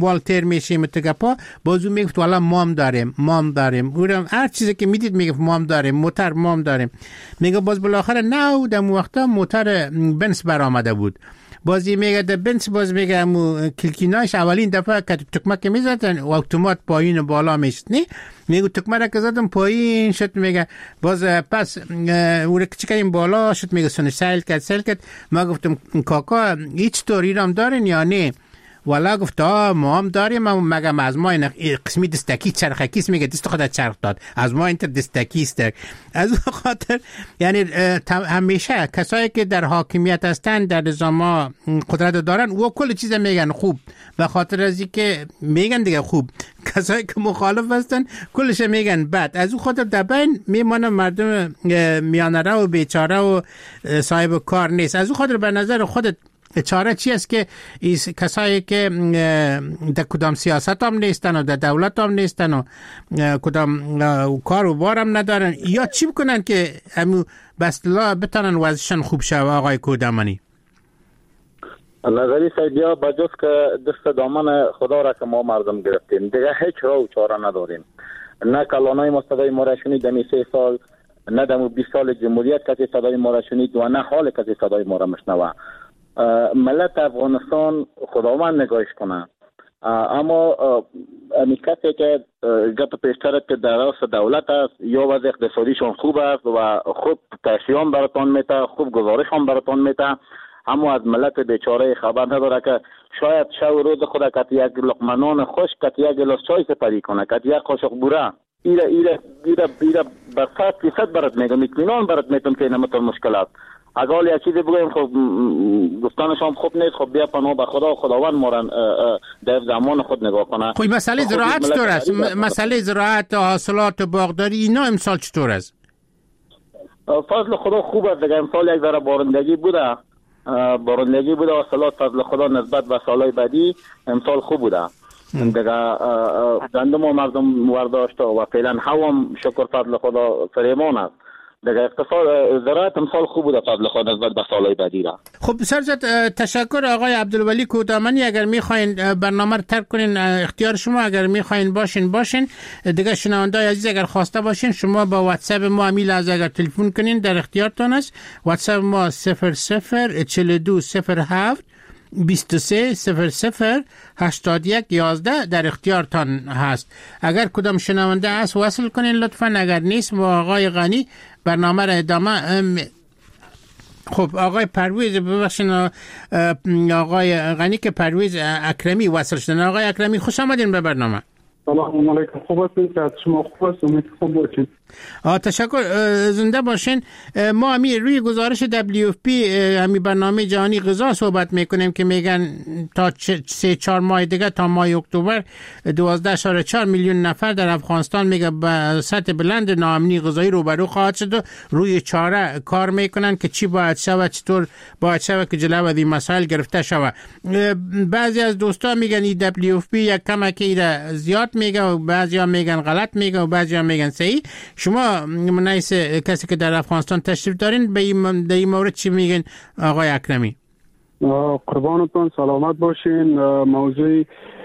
S8: میشیم تگپا بازو میگفت والا مام داریم مام داریم اونم هر چیزی که میدید میگفت مام داریم موتر مام داریم. میگه باز بالاخره نه در وقتا موتر بنز برآمده بود. بازی میگه در بنز باز میگه مو کلکیناش اولین دفعه که تکمه که میزدن و اتومات پایین و بالا میشد نه میگه تکمه را که زدم پایین شد میگه باز پس او را که چکریم بالا شد میگه سنش سیل کرد سیل کرد. ما گفتم کاکا هیچ طوری رام دارین یا نه؟ والا گفت آه ما هم داریم مگه از ما این قسمی دستکی چرخکیست میگه دست خودت چرخ داد از ما این دستکیست. از خاطر یعنی همیشه کسایی که در حاکمیت هستن در نظام قدرت دارن و کل چیز میگن خوب و خاطر از که میگن دیگه خوب کسایی که مخالف هستن کلش میگن بد. از اون خاطر در بین میمانه مردم میانره و بیچاره و صاحب کار نیست. از اون خاطر به نظر خودت چاره چی است که کسایی که در کدام سیاست هم نیستن و در دولت هم نیستن و کدام کار و بار هم ندارن یا چی بکنن که همو بستلا بتانن وضعشان خوب شد آقای کودمانی؟
S14: نظری سیدیا بجز که دست دامن خدا را که ما مردم گرفتیم دیگه هیچ راه و چاره نداریم. نه کلانای ما صدای ما را شنید دمی سه سال نه دمو بیست سال جمهوریت کسی صدای ما را شنید و نه حال کسی صدای ما را مشنوه. ملت افغانستان خداوند نگاهش کنه اما امی کسی که گپ پیشترت که در راست دولت است یا وضع اقتصادیشون خوب است و خوب تشریان براتان میته خوب گزارش هم براتان میته اما از ملت بیچاره خبر نداره که شاید شو روز خود کت یک لقمنان خوش کت یک گلاس چای سپری کنه کت یک قاشق بوره ایره ایره ایره ایره بر صد فیصد برات میگم اطمینان برات میتونم که نمتر مشکلات اگر یک چیزی بگویم خب گفتنش هم خوب نیست. خب بیا پناه به خدا خداوند ما را در زمان خود نگاه کنه.
S8: خب مسئله زراعت چطور است؟ مسئله زراعت حاصلات باغداری اینا امسال چطور است؟
S14: فضل خدا خوب است دیگه. امسال یک ذره بارندگی بوده بارندگی بوده حاصلات فضل خدا نسبت به سالهای بعدی امسال خوب بوده دیگه. گندم و مردم ورداشته و فعلا هم شکر فضل خدا فریمان است دیگه. اقتصاد زراعت امسال خوب بوده فضل خود نسبت به سالهای بعدی را.
S8: خب سرجت تشکر آقای عبدالولی کودامانی. اگر میخواین برنامه رو ترک کنین اختیار شما، اگر میخواین باشین باشین دیگه. شنوندای عزیز اگر خواسته باشین شما با واتساپ ما امیل از اگر تلفن کنین در اختیارتان است. واتساپ ما صفر صفر چهل و دو صفر هفت بیست و سه صفر صفر هشتاد و یک یازده در اختیارتان هست. اگر کدام شنونده است وصل کنین لطفا، اگر نیست با آقای غنی برنامه را ادامه. خب آقای پرویز ببخشید آقای غنی که پرویز اکرمی وصل شدن. آقای اکرمی خوش آمدین به برنامه.
S15: سلام علیکم. خوب هستین؟ که شما خوب هست؟ امید خوب باشین.
S8: آه تشکر، زنده باشین. ما همی روی گزارش دبلیو اف پی همی برنامه جهانی غذا صحبت میکنیم که میگن تا سه چهار ماه دیگه تا ماه اکتبر دوازده اشاره چهار میلیون نفر در افغانستان میگه به سطح بلند ناامنی غذایی روبرو خواهد شد و روی چاره کار میکنن که چی باید شود، چطور باید شود که جلو از این مسائل گرفته شود. بعضی از دوستان میگن این دبلیو اف پی یک کمک زیاد میگه و بعضی ها میگن غلط میگه و بعضی ها میگن صحیح. شما منایس کسی که در افغانستان تشریف دارین به این مورد چی میگن آقای اکرمی؟
S15: قربانتون سلامت باشین. موضوع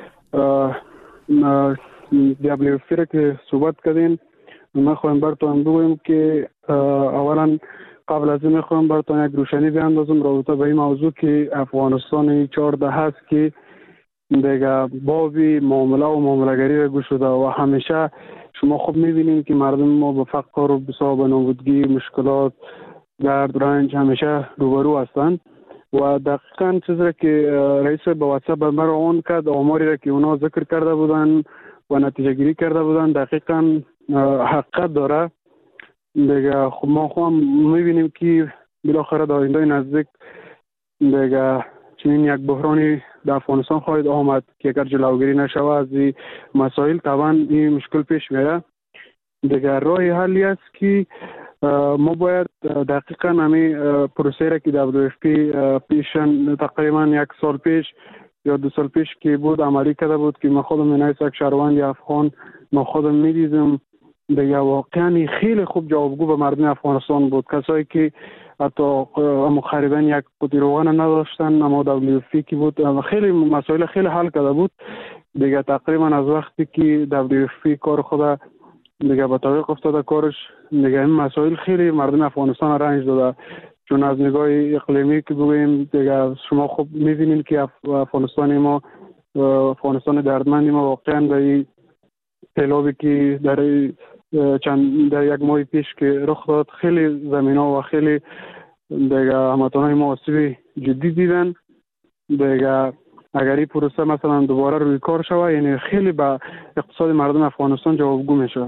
S15: دبلیو اف پی که صحبت کردین ما خواهیم براتون بگویم که اولا قبل از این میخوایم براتون یک روشنی بیاندازم رابطه به این موضوع که افغانستان چهارده هست که دیگه بابی معامله و معامله‌گری را گشوده و همیشه شما خوب میبینید که مردم ما به فقر و بسا به نابودگی مشکلات درد رنج همیشه روبرو هستند و دقیقاً چیزی را که رئیس به واتساپ به من اون کرد آماری را که اونا ذکر کرده بودن و نتیجه گیری کرده بودن دقیقاً حقیقت داره دیگه. خب ما خواهم میبینیم که بالاخره در آینده نزدیک دیگه چنین یک بحرانی در افغانستان خواهد آمد که اگر جلوگیری نشود از این مسائل طبعا این مشکل پیش میاد. دیگر راه حلی است که ما باید دقیقاً همین پروسه را که دبلیو اف پی پیشن تقریبا یک سال پیش یا دو سال پیش که بود عملی کرده بود که ما خودم منایس یک شهروند افغان ما خودم میدیدم دیگه واقعا خیلی خوب جوابگو به مردم افغانستان بود. کسایی که حتی مخربین یک قوطی روغن نداشتن اما دبلیو اف پی که بود خیلی مسائل خیلی حل کرده بود دیگه تقریبا از وقتی که دبلیو اف پی کار خود دیگه به تعویق افتاده کارش، دیگه این مسائل خیلی مردم افغانستان رنج داده. چون از نگاه اقلیمی که بگوییم دیگه شما خب می‌بینید که افغانستان ما افغانستان دردمند ما واقعا در این سیلابی که در چند در یک ماه پیش که رخ داد خیلی زمینا و خیلی دیگه هموطنان ما آسیب جدی دیدن. دیگه اگر این پروسه مثلا دوباره روی کار شود یعنی خیلی به اقتصاد مردم افغانستان جوابگو میشه.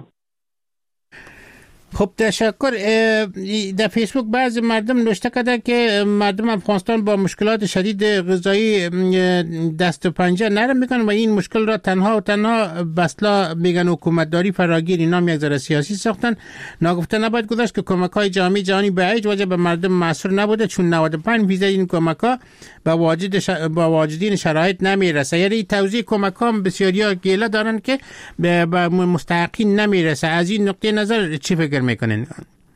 S8: خب تشکر. در فیسبوک بعضی مردم نوشته کرده که مردم افغانستان با مشکلات شدید غذایی دست و پنجه نرم میکنن و این مشکل را تنها و تنها بسلا میگن حکومتداری فراگیر اینا یک ذره سیاسی ساختن. ناگفته نباید گذاشت که کمک‌های جامعه جهانی به هیچ وجه به مردم مسئول نبوده، چون نود و پنج درصد این کمک‌ها به واجد ش... با واجدین شرایط نمیرسه. یعنی توزیع کمک‌ها بسیاریا گله دارن که به مستحقین نمیرسه. از این نقطه نظر چی فکر میکنین؟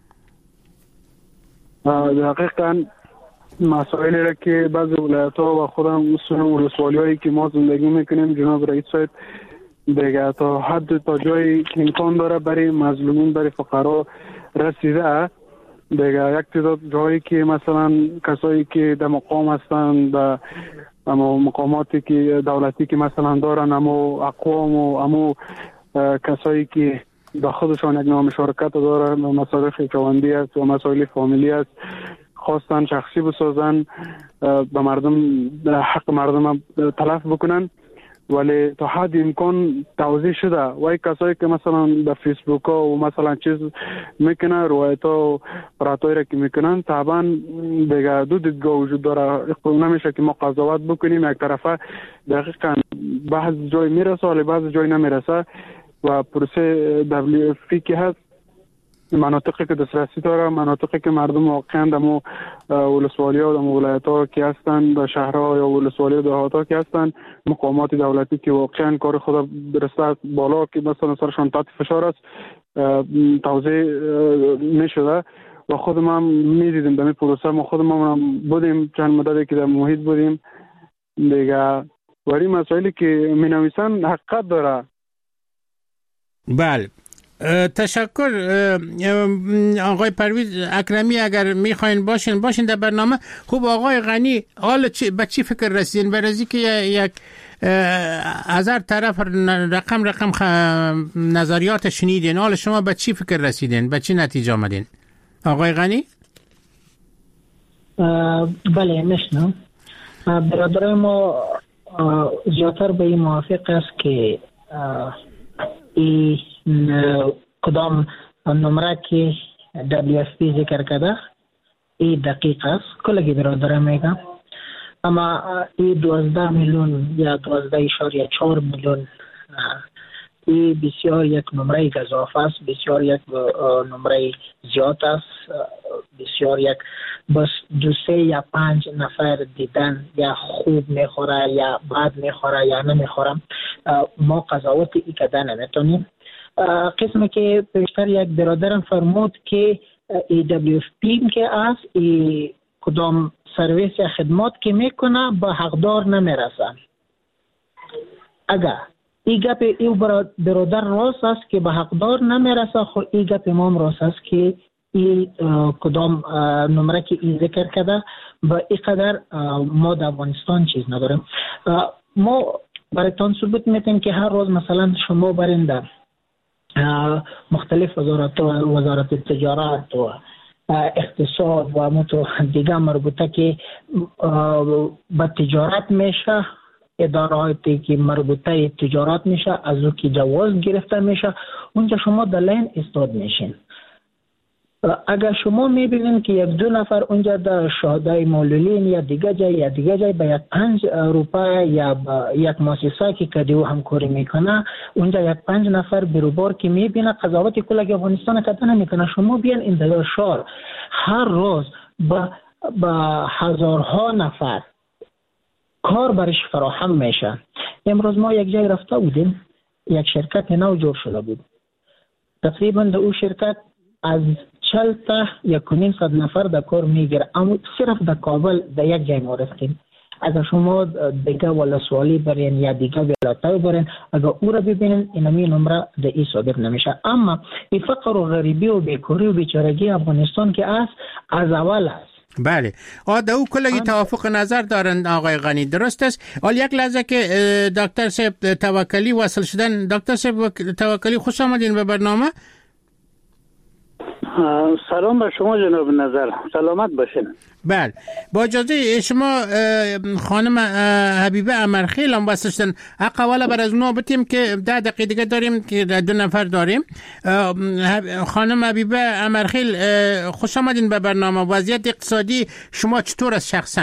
S15: دقیقاً مسائلی را که بعضی ولایت‌ها و خودم ولسوالی‌هایی که ما زندگی میکنیم جناب رئیس صاحب دیگه تا حد تا جایی که امکان داره برای مظلومین برای فقرا رسیده. دیگه یک تعداد جایی که مثلا کسایی که در مقام هستند در اما مقاماتی که دولتی که مثلا دارن اما اقوام و اما کسایی که به خودشان یک نام شرکت دارن و مسائل خیشاوندی است و مسائل فامیلی است خواستن شخصی بسازن به مردم حق مردم تلف بکنن، ولی تا حد امکان توضیح شده و ای کسایی که مثلا در فیسبوک ها و مثلا چیز میکنن روایت ها و راتایی را که میکنن طبعا دیگه دو دیدگاه وجود داره. نمیشه که ما قضاوت بکنیم یک طرفه دقیقا بعض جای میرسه ولی بعض جای نمیرسه و پروسه دبلیو اف پی که هست مناطقی که دسترسی داره، مناطقی که مردم واقعا دمو ولسوالی ها و دمو ولایت ها که هستن در شهرها یا ولسوالی و دهات ها که هستن مقامات دولتی که واقعا کار خود برسه بالا که مثلا سرشان تحت فشار است توضیح نشده و خود ما میدیدیم در این پروسه. ما خود ما بودیم چند مدتی که در محیط بودیم دیگه ولی مسائلی که می نویسن حقیقت داره.
S8: بله تشکر آقای پرویز اکرمی. اگر میخواین باشین باشین در برنامه. خوب آقای غنی حالا به چی فکر رسیدین؟ برای که یک از هر طرف رقم رقم نظریات شنیدین، حالا شما به چی فکر رسیدین؟ به چی نتیجه آمدین؟ آقای غنی؟
S9: بله نشنم. برادر ما زیادتر به این موافق است که ای کدام نمره که دبلیو اف پی ذکر کرده ای دقیق است کلگی برادر میگم، اما ای دوازده میلیون یا دوازده اشاریه چهار میلیون ای بسیار یک نمره گزافه است، بسیار یک نمره زیاد است، بسیار یک بس دو سه یا پنج نفر دیدن یا خوب میخوره یا بد میخوره یا نمیخوره ما قضاوت ای کده نمیتونیم. قسمی که پیشتر یک برادرم فرمود که ای دبلیو اف پی که است ای کدام سرویس یا خدمات که میکنه با حقدار نمیرسه. اگر ای گپ ای برادر راست است که به حقدار نمیرسه، خو ای گپ امام راست است که ای کدام نمره که ای ذکر کرده با ای قدر ما در افغانستان چیز نداریم. ما برایتان ثبوت میتیم که هر روز مثلا شما برنده مختلف وزارت وزارت تجارت و اقتصاد و متو دیگه مربوطه که به تجارت میشه، اداراتی که مربوطه تجارت میشه از او که جواز گرفته میشه اونجا شما در لین استاد میشین. اگر شما میبینید که یک دو نفر اونجا در شهدای مولولین یا دیگه جای یا دیگه جای به یک پنج روپای یا یک مؤسسه که کدیو همکاری میکنه اونجا یک پنج نفر بیروبار که میبینه قضاوت کل افغانستان کده نمیکنه، شما بیان این در شهر هر روز با با هزارها نفر کار برش فراهم میشه. امروز ما یک جای رفته بودیم، یک شرکت نو جور شده بود، تقریبا در اون شرکت از چل تا یک و نیم صد نفر در کار میگیره، اما صرف در کابل در یک جای ما رفتیم اگر شما دیگه ولسوالی برین یا دیگه ولایت‌ها برین، اگر او را ببینین اینمی نمره در این صادق نمیشه. اما این فقر و غریبی و بیکاری و بیچارگی افغانستان که است از اول است.
S8: بله آده او کلگی توافق نظر دارند آقای غنی، درست است؟ حال یک لحظه که دکتر صاحب توکلی وصل شدن. دکتر صاحب توکلی خوش آمدین به برنامه.
S16: سلام به شما جناب نظر، سلامت باشین.
S8: بله با اجازه شما خانم حبیبه امرخیل هم وصل شدن. حق اولا بر از اونا بتیم که ده دقیقه دیگه داریم که دو نفر داریم. خانم حبیبه امرخیل خوش آمدین به برنامه. وضعیت اقتصادی شما چطور است شخصا؟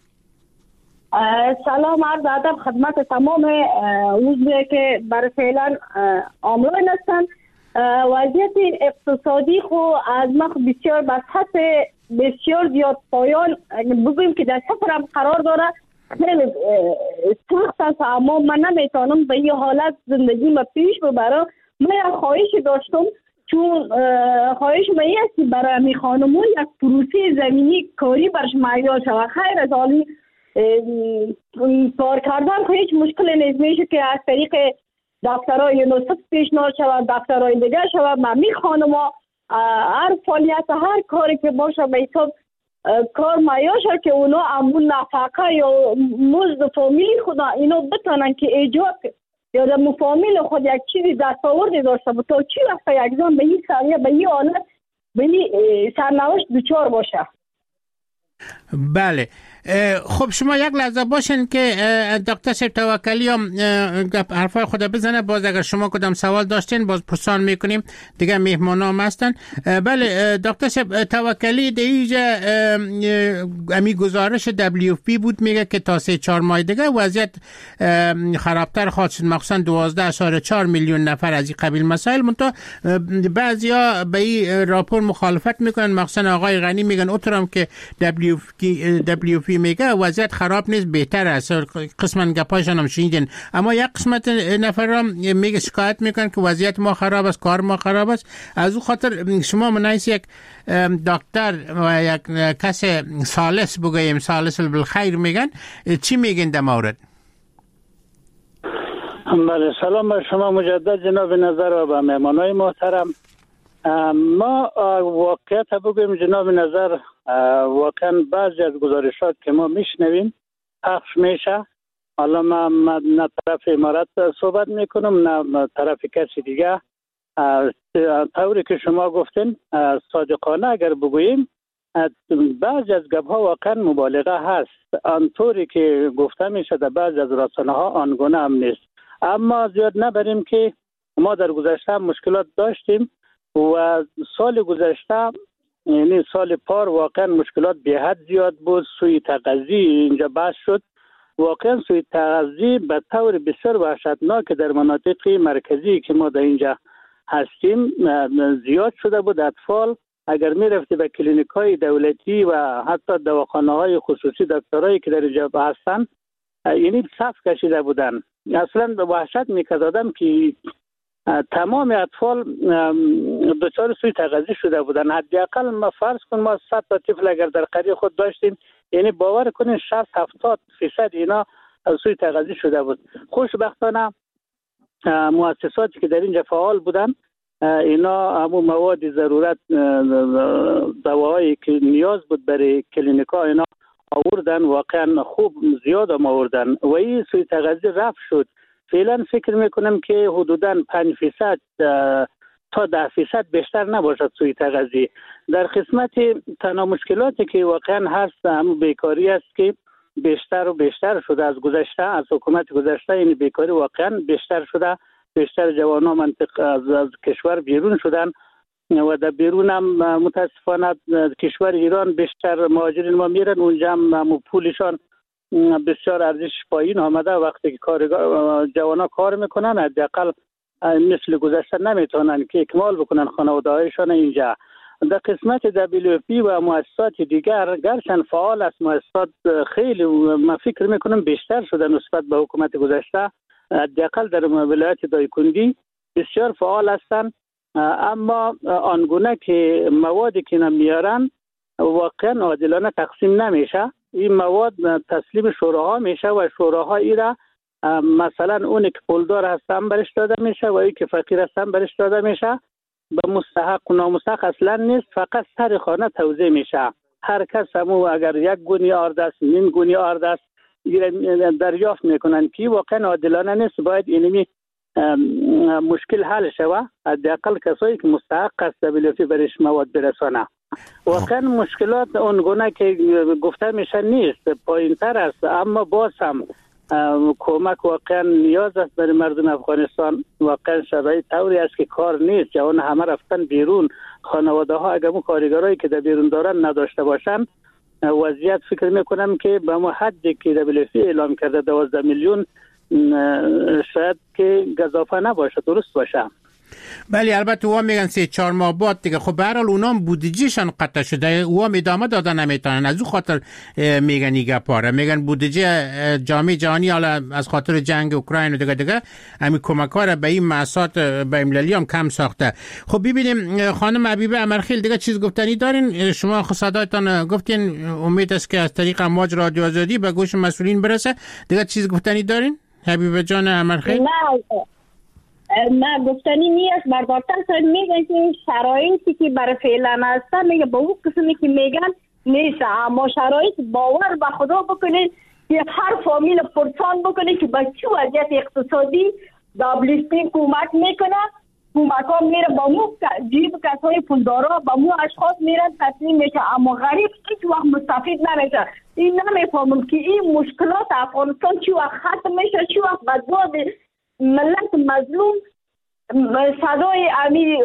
S2: سلام عرض ادب خدمت تمام عضوی که برای فعلا آملان هستند. وضعیت اقتصادی خو از مخ بسیار به سطح بسیار زیاد پایان بگوییم که در صفر هم قرار داره. خیلی سخت است اما من نمیتونم به این حالت زندگی ما پیش ببرم. من یک خواهش داشتم، چون خواهش من این است که برای می خانمون یک پروسه زمینی کاری برش معیار شود. خیر از حالی کار کردن خو هیچ مشکل نیست، میشه که از طریق دفترهای یونیسف پیشنهاد شود، دفترهای دیگر شود. من می خانما هر فعالیت هر کاری که باشه به حساب کار معیار شد که اونا امون نفقه یا مزد فامیلی خدا اینا بتونن که ایجاد یا در فامیل خود یک چیزی دستاوردی داشته بود تا چی وقت یک زن به این سریع به این حالت به این سرنوشت دچار باشه.
S8: بله خب شما یک لحظه باشین که دکتر صاحب توکلی هم حرفای خود بزنه. باز اگر شما کدام سوال داشتین باز پرسان میکنیم، دیگه مهمان هم هستن. بله دکتر صاحب توکلی دیجا امی گزارش دبلیو پی بود میگه که تا سه چهار ماه دیگه وضعیت خرابتر خواهد شد، مخصوصا دوازده اشاره چهار میلیون نفر از این قبیل مسائل. منتها بعضیا به این راپور مخالفت میکنن، مخصوصا آقای غنی میگن اوترام که دبلیو دبلیو پی میگه وضعیت خراب نیست، بهتر است. قسما گپایشان هم شنیدین، اما یک قسمت نفرام میگه شکایت میکنن که وضعیت ما خراب است، کار ما خراب است. از او خاطر شما منایس یک دکتر و یک کس سالس بگویم سالس بالخیر میگن، چی میگین در مورد؟
S16: بله سلام بر شما مجدد جناب نظر و به مهمانای محترم. ما واقعیت بگویم جناب نظر، واقعا بعضی از گزارشات که ما میشنویم پخش میشه. حالا ما نه طرف امارات صحبت میکنم نه طرف کسی دیگه. طوری که شما گفتین صادقانه اگر بگوییم بعضی از گپ ها واقعا مبالغه هست. آنطوری که گفته میشه در بعضی از رسانه ها آنگونه هم نیست. اما زیاد نبریم که ما در گذشته مشکلات داشتیم و سال گذشته یعنی سال پار واقعا مشکلات به حد زیاد بود. سوی تغذی اینجا بحث شد. واقعا سوی تغذی به طور بسیار وحشتناک در مناطق مرکزی که ما در اینجا هستیم زیاد شده بود. اطفال اگر می رفتی به کلینیک های دولتی و حتی دواخانه های خصوصی دکترایی که در اینجا هستن یعنی صف کشیده بودن. اصلا به وحشت میکردم که تمام اطفال دچار سوی تغذی شده بودن. حداقل ما فرض کن ما صد تا طفل اگر در قریه خود داشتیم، یعنی باور کنین شصت هفتاد فیصد اینا سوی تغذی شده بود. خوشبختانه مؤسساتی که در اینجا فعال بودن اینا همون مواد ضرورت دواهایی که نیاز بود برای کلینیکا اینا آوردن، واقعا خوب زیاد هم آوردن و این سوی تغذی رفع شد. فعلا فکر میکنم که حدوداً پنج فیصد تا ده فیصد بیشتر نباشد سوی تغذی. در قسمت تنها مشکلاتی که واقعا هست هم بیکاری است که بیشتر و بیشتر شده از گذشته، از حکومت گذشته. این بیکاری واقعا بیشتر شده. بیشتر جوانان منطق از, از کشور بیرون شدن و در بیرون هم متاسفانه کشور ایران بیشتر مهاجرین ما میرن اونجا هم پولشان بسیار ارزش پایین آمده. وقتی که کارگاه جوانا کار میکنن حداقل مثل گذشته نمیتونن که اکمال بکنن خانواده هایشان اینجا. در قسمت دبلیو پی و مؤسسات دیگر گرچند فعال است، مؤسسات خیلی من فکر میکنم بیشتر شده نسبت به حکومت گذشته. حداقل در ولایت دایکنډي بسیار فعال هستند، اما آنگونه که موادی که میارن واقعا عادلانه تقسیم نمیشه. این مواد تسلیم شوراها میشه و شوراها ای را مثلا اونی که پولدار هستن برش داده میشه و اونی که فقیر هستن برش داده میشه. به مستحق و نامستحق اصلا نیست، فقط سر خانه توزیع میشه. هر کس همو اگر یک گونی آرد است، نیم گونی آرد است دریافت میکنن که واقعا عادلانه نیست. باید اینمی مشکل حل شود. حداقل کسایی که مستحق است دبلیو اف برش مواد برسانه. واقعا مشکلات اونگونه که گفته میشه نیست، پایین تر است، اما باز هم کمک واقعا نیاز است برای مردم افغانستان. واقعا شرایط طوری است که کار نیست، جوان همه رفتن بیرون. خانواده ها اگر مو کارگرایی که در بیرون دارن نداشته باشن، وضعیت فکر میکنم که به ما حدی که دبلیو اف اعلام کرده دوازده میلیون شاید که گزافه نباشه، درست باشه.
S8: بله البته اوها میگن سه چهار ماه بعد دیگه. خب به هر حال اونا بودجهشان قطع شده، اوها ادامه دادن نمیتونن، از او خاطر میگن این گپاره. میگن بودجه جامعه جهانی حالا از خاطر جنگ اوکراین و دیگه دیگه همین کمک‌ها را به این مؤسسات بین المللی هم کم ساخته. خب ببینیم خانم حبیبه امرخیل دیگه چیز گفتنی دارین؟ شما خود صدایتان گفتین، امید است که از طریق امواج رادیو آزادی به گوش مسئولین برسه. دیگه چیز گفتنی دارین حبیبه جان امرخیل؟
S2: نه نه گفتنی نیست. بردارتر سر میگن که شرایطی که برای فعلا هستن میگه به اون قسمی که میگن نیست، اما شرایط باور به خدا بکنید که هر فامیل پرسان بکنید که به چه وضعیت اقتصادی دبلیو اف پی کمک میکنه. کمک ها میره با مو جیب کسای پولدارا، با مو اشخاص میرن تسلیم میشه، اما غریب هیچ وقت مستفید نمیشه. این نمیفهمم که این مشکلات افغانستان چی وقت ختم میشه، چی وقت به داد ملت مظلوم صدای امی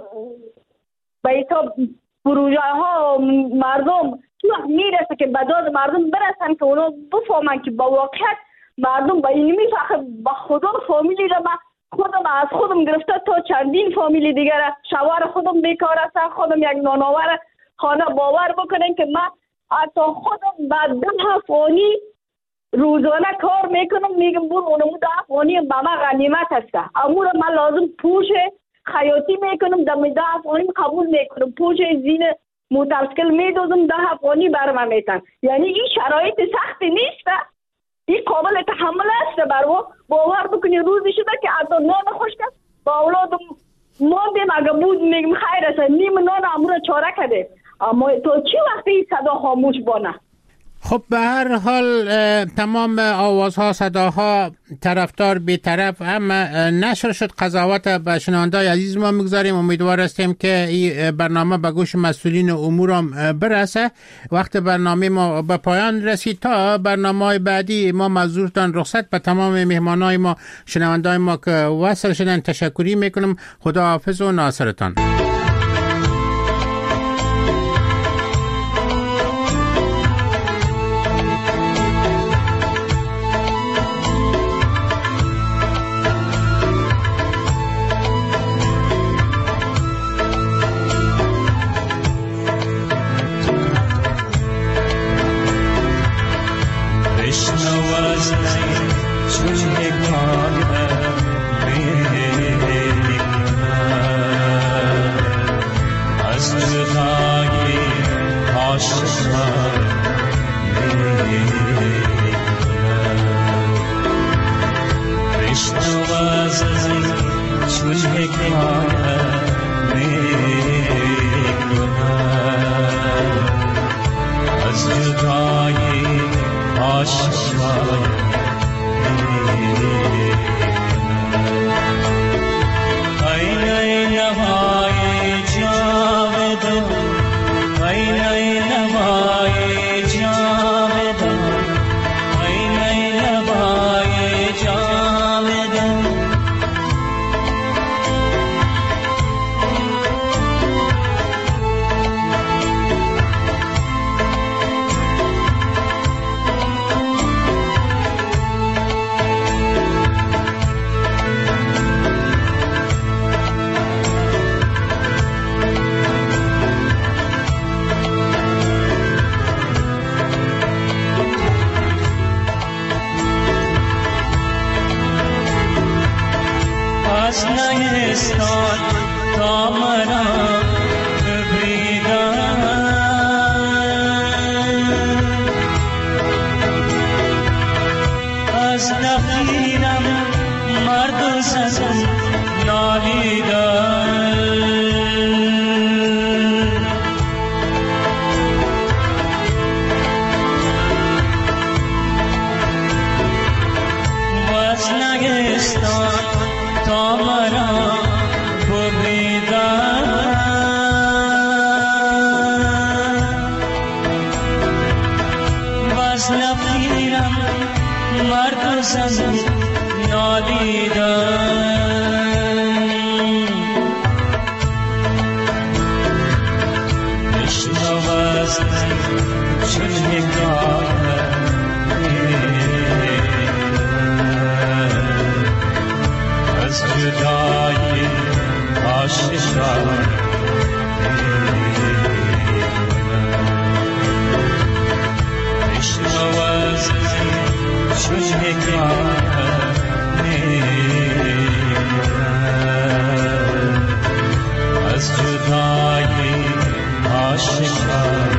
S2: به حساب پروژه ها مردم چی وقت میرسه که به داد مردم برسن که اونا بفهمن که با واقعیت مردم با این میفخر. با خدا فامیلی را من خودم از خودم گرفته تا چندین فامیلی دیگر، شوهر خودم بیکار است، خودم یک نانآور خانه. باور بکنین که من حتی خودم بعد ده افغانی روزانه کار میکنم، میگم بور اونمو ده افغانی به من غنیمت هسته، امور من لازم پوش خیاطی میکنم، دم ده افغانی قبول میکنم، پوش زین متوسکل میدازم، ده افغانی برم میتن. یعنی این شرایط سختی نیست، این قابل تحمل است. برو باور بکنی روزی شده که حتی نان خوش کرد با اولادم ماندیم، اگه بود میگم خیر است نیم نان امور چاره کرده، اما تو چی وقتی این صدا خاموش بانه؟
S8: خب به هر حال تمام آوازها صداها طرفدار بی‌طرف اما نشر شد قضاوت به شنونده‌های عزیز ما میگذاریم. امیدوار هستیم که این برنامه به گوش مسئولین امور هم برسه. وقت برنامه ما به پایان رسید. تا برنامه‌های بعدی ما معذورتان رخصت. به تمام مهمانای ما شنونده‌های ما که وصل شدن تشکری میکنم. خداحافظ و ناصرتان.
S17: زن نالیدن تا مرا ببیدن باز نپیرم مرد و زن نالیدن بشنو از چون حکایت از جدایی عاشقان بشنو از چون حکایت از جدایی عاشقان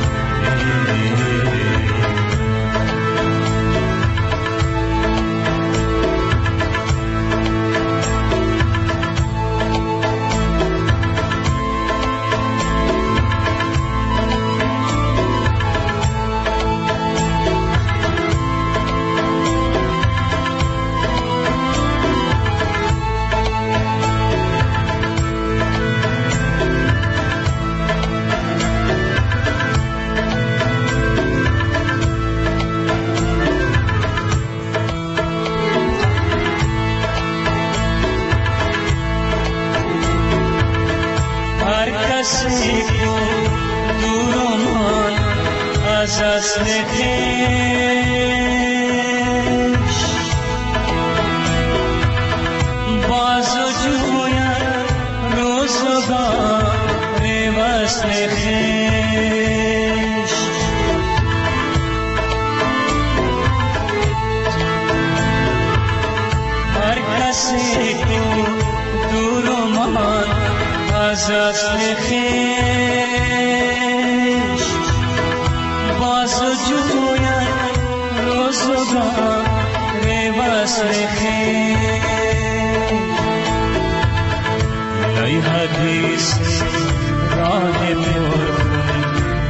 S17: از اصل خویش باز و جوید روزگار وصل خویش هر کسی کو دور و مان از اصل خویش باز جوید روزگار وصل خویش ای حدیث راه پرخون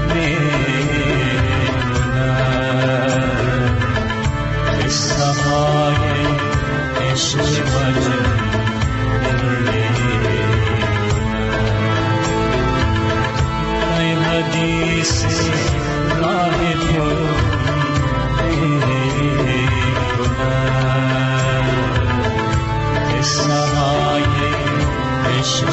S17: میموند قصه های عشق وجود ای حدیث راه قصه های عشق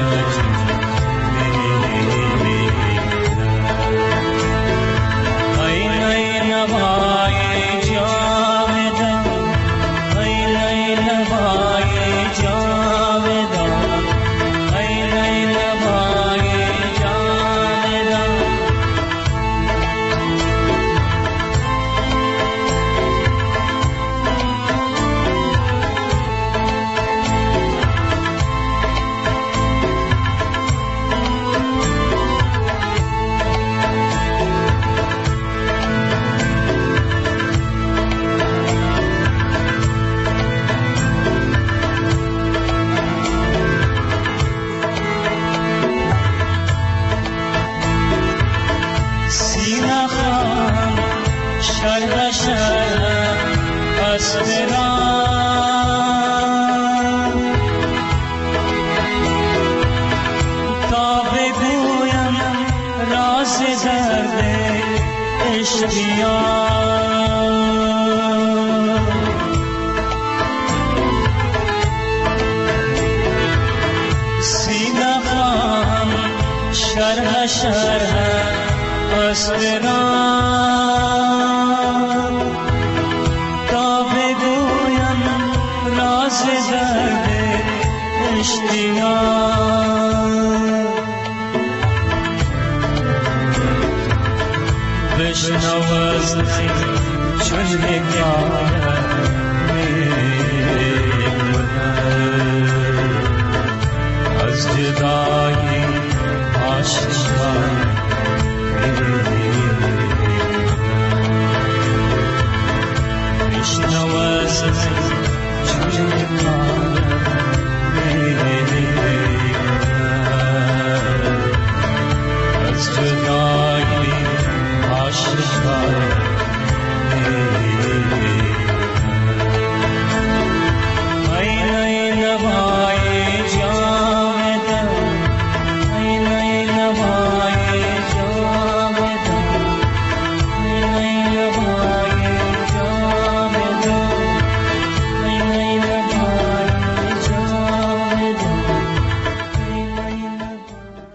S17: ای ای نوای جاودان ای ای نوای جاودان ای ای نوای جاودان شرح شرح اسرار تا بگویم راز درد اشتیاق سینه خواهم شرح شرح اسرار تا بگویم راز درد اشتیاق بشنو از چون حکایت میموند از جدایی عاشقان بشنو از چون حکایت